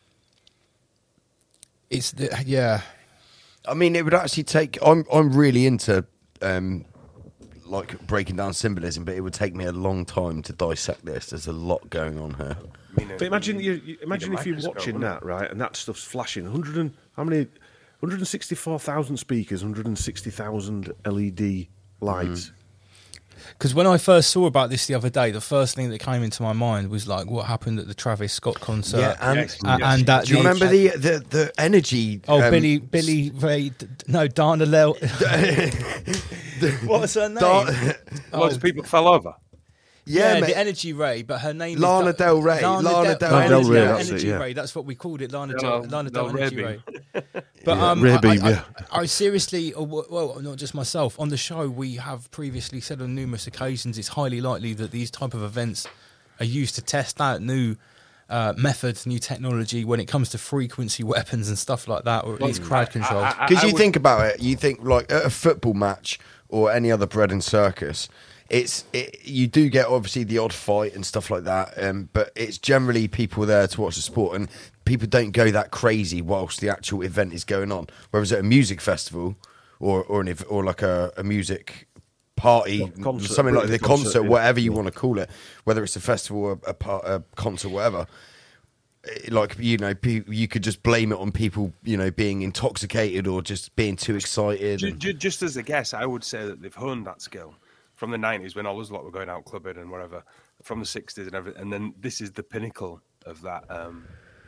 It's the, yeah, I mean, it would actually take. I'm I'm really into um, like breaking down symbolism, but it would take me a long time to dissect this. There's a lot going on here. I mean, But imagine you, you imagine need a if you're microscope, watching wouldn't that, right, and that stuff's flashing. one hundred and, how many? one hundred sixty-four thousand speakers, one hundred sixty thousand L E D lights. because when I first saw about this the other day, the first thing that came into my mind was like what happened at the Travis Scott concert. Yeah, and Yes, Uh, yes. and that do you the- remember the the, the energy? Oh, um, Billy, Billy Ray, d- no, Dana Lel. What's her name? Dar- loads of people fell over. yeah, Yeah, mate. the Energy Ray, but her name Lana is Del Rey. Lana Del Rey. Energy, Del Rey, that's Energy it, yeah. Ray. That's what we called it, Lana Yeah, Del, Del- Lana Del Del Energy Rey Ray. beam. But Yeah, um, Ray I, beam, I, yeah. I, I seriously, uh, w- well, not just myself. On the show, we have previously said on numerous occasions, it's highly likely that these type of events are used to test out new uh, methods, new technology when it comes to frequency weapons and stuff like that, or at least crowd control. I- I- Because you would- think about it, you think like at a football match or any other bread and circus, it's it, you do get obviously the odd fight and stuff like that, um, but it's generally people there to watch the sport, and people don't go that crazy whilst the actual event is going on. Whereas at a music festival or or an, ev- or like a, a music party, Well, concert, something like the British concert, concert, yeah. whatever you want to call it, whether it's a festival or a, par- a concert, whatever. eh, Like you know, pe- you could just blame it on people, you know, being intoxicated or just being too excited. Ju- and- ju- Just as a guess, I would say that they've honed that skill from the nineties when all us lot were going out clubbing and whatever, from the sixties and everything. And then this is the pinnacle of that, um,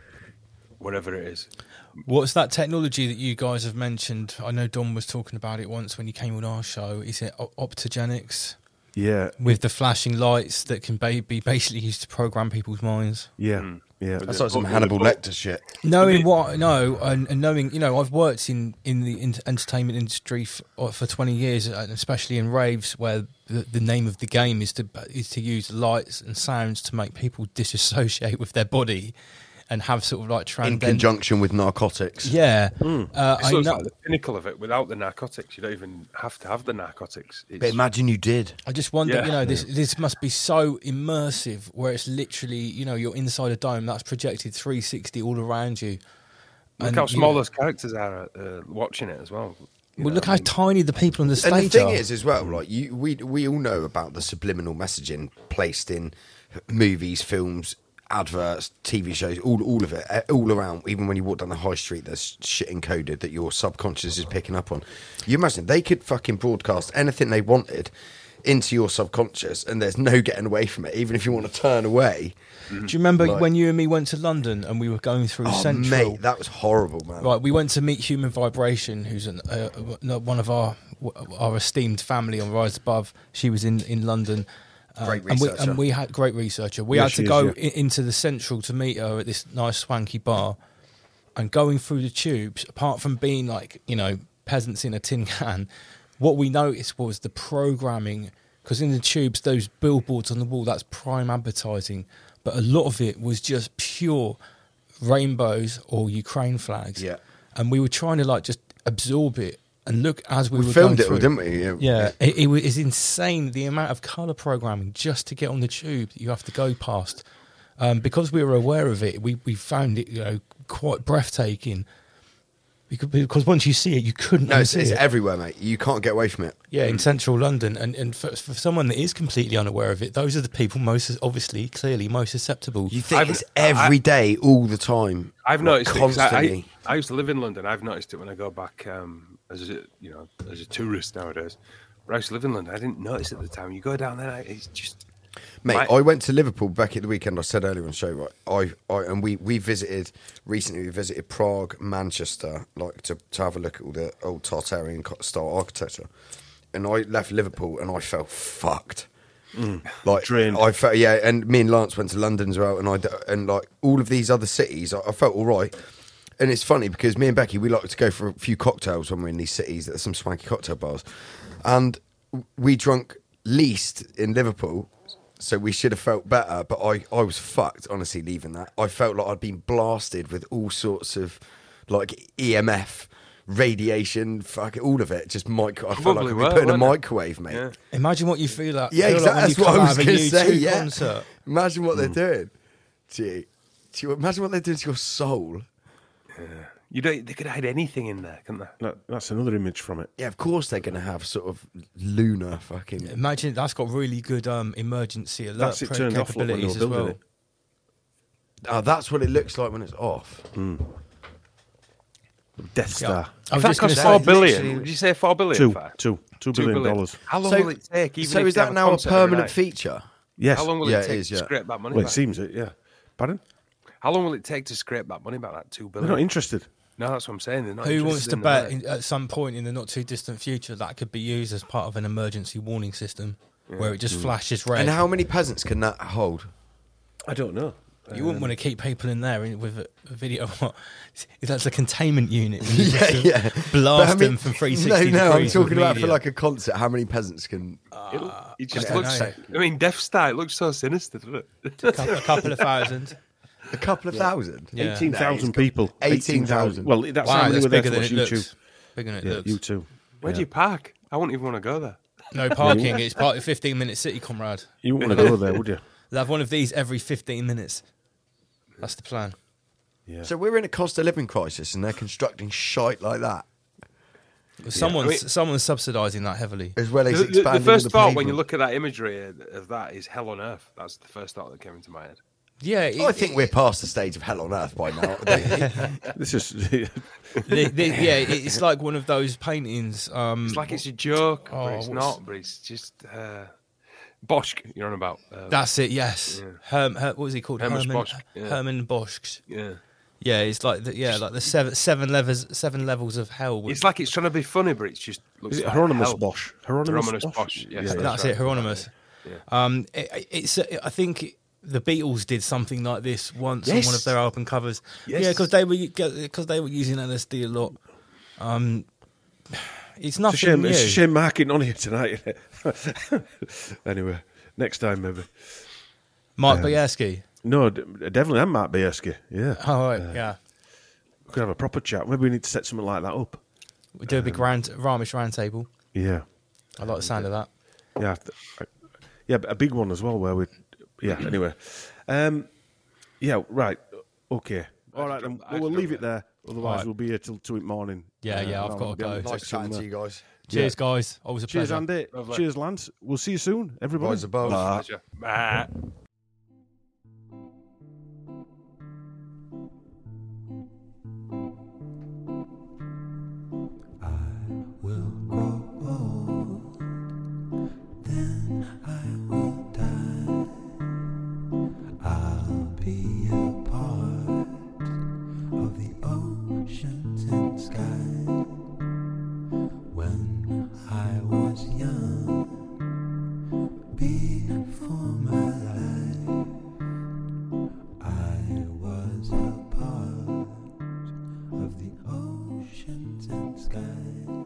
whatever it is. What's that technology that you guys have mentioned? I know Don was talking about it once when he came on our show. Is it op- optogenics? Yeah, With the flashing lights that can ba- be basically used to program people's minds. yeah, Mm. yeah. That's like some But- Hannibal but- Lecter shit. Knowing what I know, and, and knowing, you know, I've worked in, in the in- entertainment industry for, for twenty years, and especially in raves, where the, the name of the game is to is to use lights and sounds to make people disassociate with their body, and have sort of like In transcend. conjunction with narcotics. Yeah, Mm. uh, It's I sort of know. like the pinnacle of it. Without the narcotics, you don't even have to have the narcotics. It's, But imagine you did. I just wonder, Yeah. you know, this this must be so immersive, where it's literally, you know, you're inside a dome that's projected three sixty all around you. look And how you- small those characters are uh, watching it as well. You Well, know, look I how mean, tiny the people on the stage And the thing are. is, as well, like you, we we all know about the subliminal messaging placed in movies, films, adverts, T V shows, all all of it, eh, all around. Even when you walk down the high street, there's shit encoded that your subconscious is picking up on. You imagine they could fucking broadcast anything they wanted into your subconscious, and there's no getting away from it. Even if you want to turn away. Do you remember Like- when you and me went to London and we were going through Oh, Central? mate, that was horrible, man. Right, we went to meet Human Vibration, who's an, uh, uh, one of our our esteemed family on Rise Above. She was in in London. Um, Great and we, researcher. and we had great researcher. We Yeah, had she to is, go yeah. i- into the Central to meet her at this nice swanky bar, and going through the tubes. Apart from being like, you know, peasants in a tin can, what we noticed was the programming. Because in the tubes, those billboards on the wall, that's prime advertising. But a lot of it was just pure rainbows or Ukraine flags. Yeah. And we were trying to like just absorb it and look as we, we were filmed going it, all, through. didn't we? Yeah, it, it was insane the amount of colour programming just to get on the tube that you have to go past. Um, because we were aware of it, we, we found it, you know, quite breathtaking. Because, because once you see it, you couldn't No, it's, unsee it's it. everywhere, mate. You can't get away from it. Yeah, in central London, and and for, for someone that is completely unaware of it, those are the people most obviously, clearly, most susceptible. You think I've- it's every day, all the time. I've like, noticed it 'cause I, I, constantly. I used to live in London. I've noticed it when I go back um, as a you know as a tourist nowadays. But I used to live in London. I didn't notice it at the time. You go down there, it's just Mate, My- I went to Liverpool back at the weekend. I said earlier on the show, right? I, I and we, we visited recently. We visited Prague, Manchester, like to, to have a look at all the old Tartarian co- style architecture. And I left Liverpool and I felt fucked. Like Trained. I felt, yeah, and me and Lance went to London as well, and I d- and like all of these other cities, I, I felt all right. And it's funny because me and Becky, we like to go for a few cocktails when we're in these cities. There's some swanky cocktail bars, and we drunk least in Liverpool, so we should have felt better. But I, I was fucked, honestly, leaving that. I felt like I'd been blasted with all sorts of like E M F, radiation, fuck it, all of it. Just micro. I felt like Probably I'd be were, put in a weren't it? microwave, mate. Yeah. Imagine what you feel like. Yeah, feel exactly. Like when That's you what I come was out of a going to U say. two Yeah. concert. Imagine what they're doing. Gee, gee, imagine what they're doing to your soul. You don't. They could hide anything in there, couldn't they? That, that's another image from it. Yeah, of course they're going to have sort of lunar fucking. Imagine that's got really good um, emergency alert That's it pre- turned off like when they were capabilities as building well. it. Oh, that's what it looks like when it's off. Death Star. I was If that just going to cost say, four billion, literally- would you say four billion? Two, for? two, two Two billion billion. dollars. How long So- will it take? Even So if is they that have now a concert every permanent night? feature? Yes. How long will Yeah, it it take is, to yeah. scrape that money Well, it back? seems it. Yeah. Pardon? How long will it take to scrape that money back? That two They're billion. not interested. No, that's what I'm saying. They're not Who wants interested to in bet the money. in, at some point in the not too distant future that could be used as part of an emergency warning system where it just flashes red? And how many peasants can that hold? I don't know. You wouldn't want to keep people in there in- with a, a video. What? That's a containment unit. You Yeah, just yeah. Blast But I mean- them from three sixty No, no, I'm degrees with talking about for media. like a concert. How many peasants can? It'll- it just I don't looks. know. I mean, Death Star. It looks so sinister, doesn't it? a, couple, a couple of thousand. A couple of thousand. Yeah. eighteen thousand No, it's got- people. eighteen thousand. Well, that's Wow, how many that's were there bigger to than watch it YouTube. looks. Bigger than it Yeah, looks. you too. Where do you park? I wouldn't even want to go there. No parking. It's part of fifteen minute city, comrade. You wouldn't want to go there, would you? They'll have one of these every fifteen minutes. That's the plan. Yeah. So we're in a cost of living crisis, and they're constructing shite like that, Someone's I mean- someone's subsidising that heavily. as well as The, the- the expanding first the thought when you pavement. look at that imagery of that is hell on earth. That's the first thought that came into my head. Yeah, it, I think we're past the stage of hell on earth by now. This is the, the, yeah, it's like one of those paintings. Um, It's like it's a joke, Oh, but it's what's- not. But it's just uh, Bosch. You're on about. Uh, that's it. Yes, Yeah. Herm, Her, what was he called? Hermes Herman Bosch, yeah. Herman Bosch. yeah. Yeah, it's like the, yeah, like the seven seven levels seven levels of hell. It's like it's trying to be funny, but it's just looks is it like Hieronymus hell. Bosch? Hieronymus, Hieronymus Bosch. Bosch, yes. Yeah, That's yeah. That's right. it, Hieronymus. Yeah. Um, it, it's I think the Beatles did something like this once on Yes. one of their album covers. Yes. Yeah, because they were because they were using L S D a lot. Um, it's nothing It's a shame. new. It's a shame Mark ain't on here tonight. Isn't it? Anyway, next time maybe. Mark Boyarsky. No, d- definitely. I'm Mark Biersky. Yeah, Oh right, yeah. we could have a proper chat. Maybe we need to set something like that up. We do a big rant, Ramish round table. Yeah, I like the sound of that. yeah, I th- yeah. But a big one as well, where we. Yeah. Anyway, um, yeah. Right. Okay. All right. Then, I had to we'll drop leave it there. Otherwise, Right. we'll be here till two in the morning. Yeah, yeah, I've and gotta I'll be on go. the Nice deck chatting somewhere. to you guys. Cheers, guys. Always a Cheers, pleasure. Andy. Lovely. Cheers, Lance. We'll see you soon, everybody. Rise above. Bye. Pleasure. Bye. will grow old, then I will die. I'll be a part of the oceans and sky. When I was young, before my life, I was a part of the oceans and sky.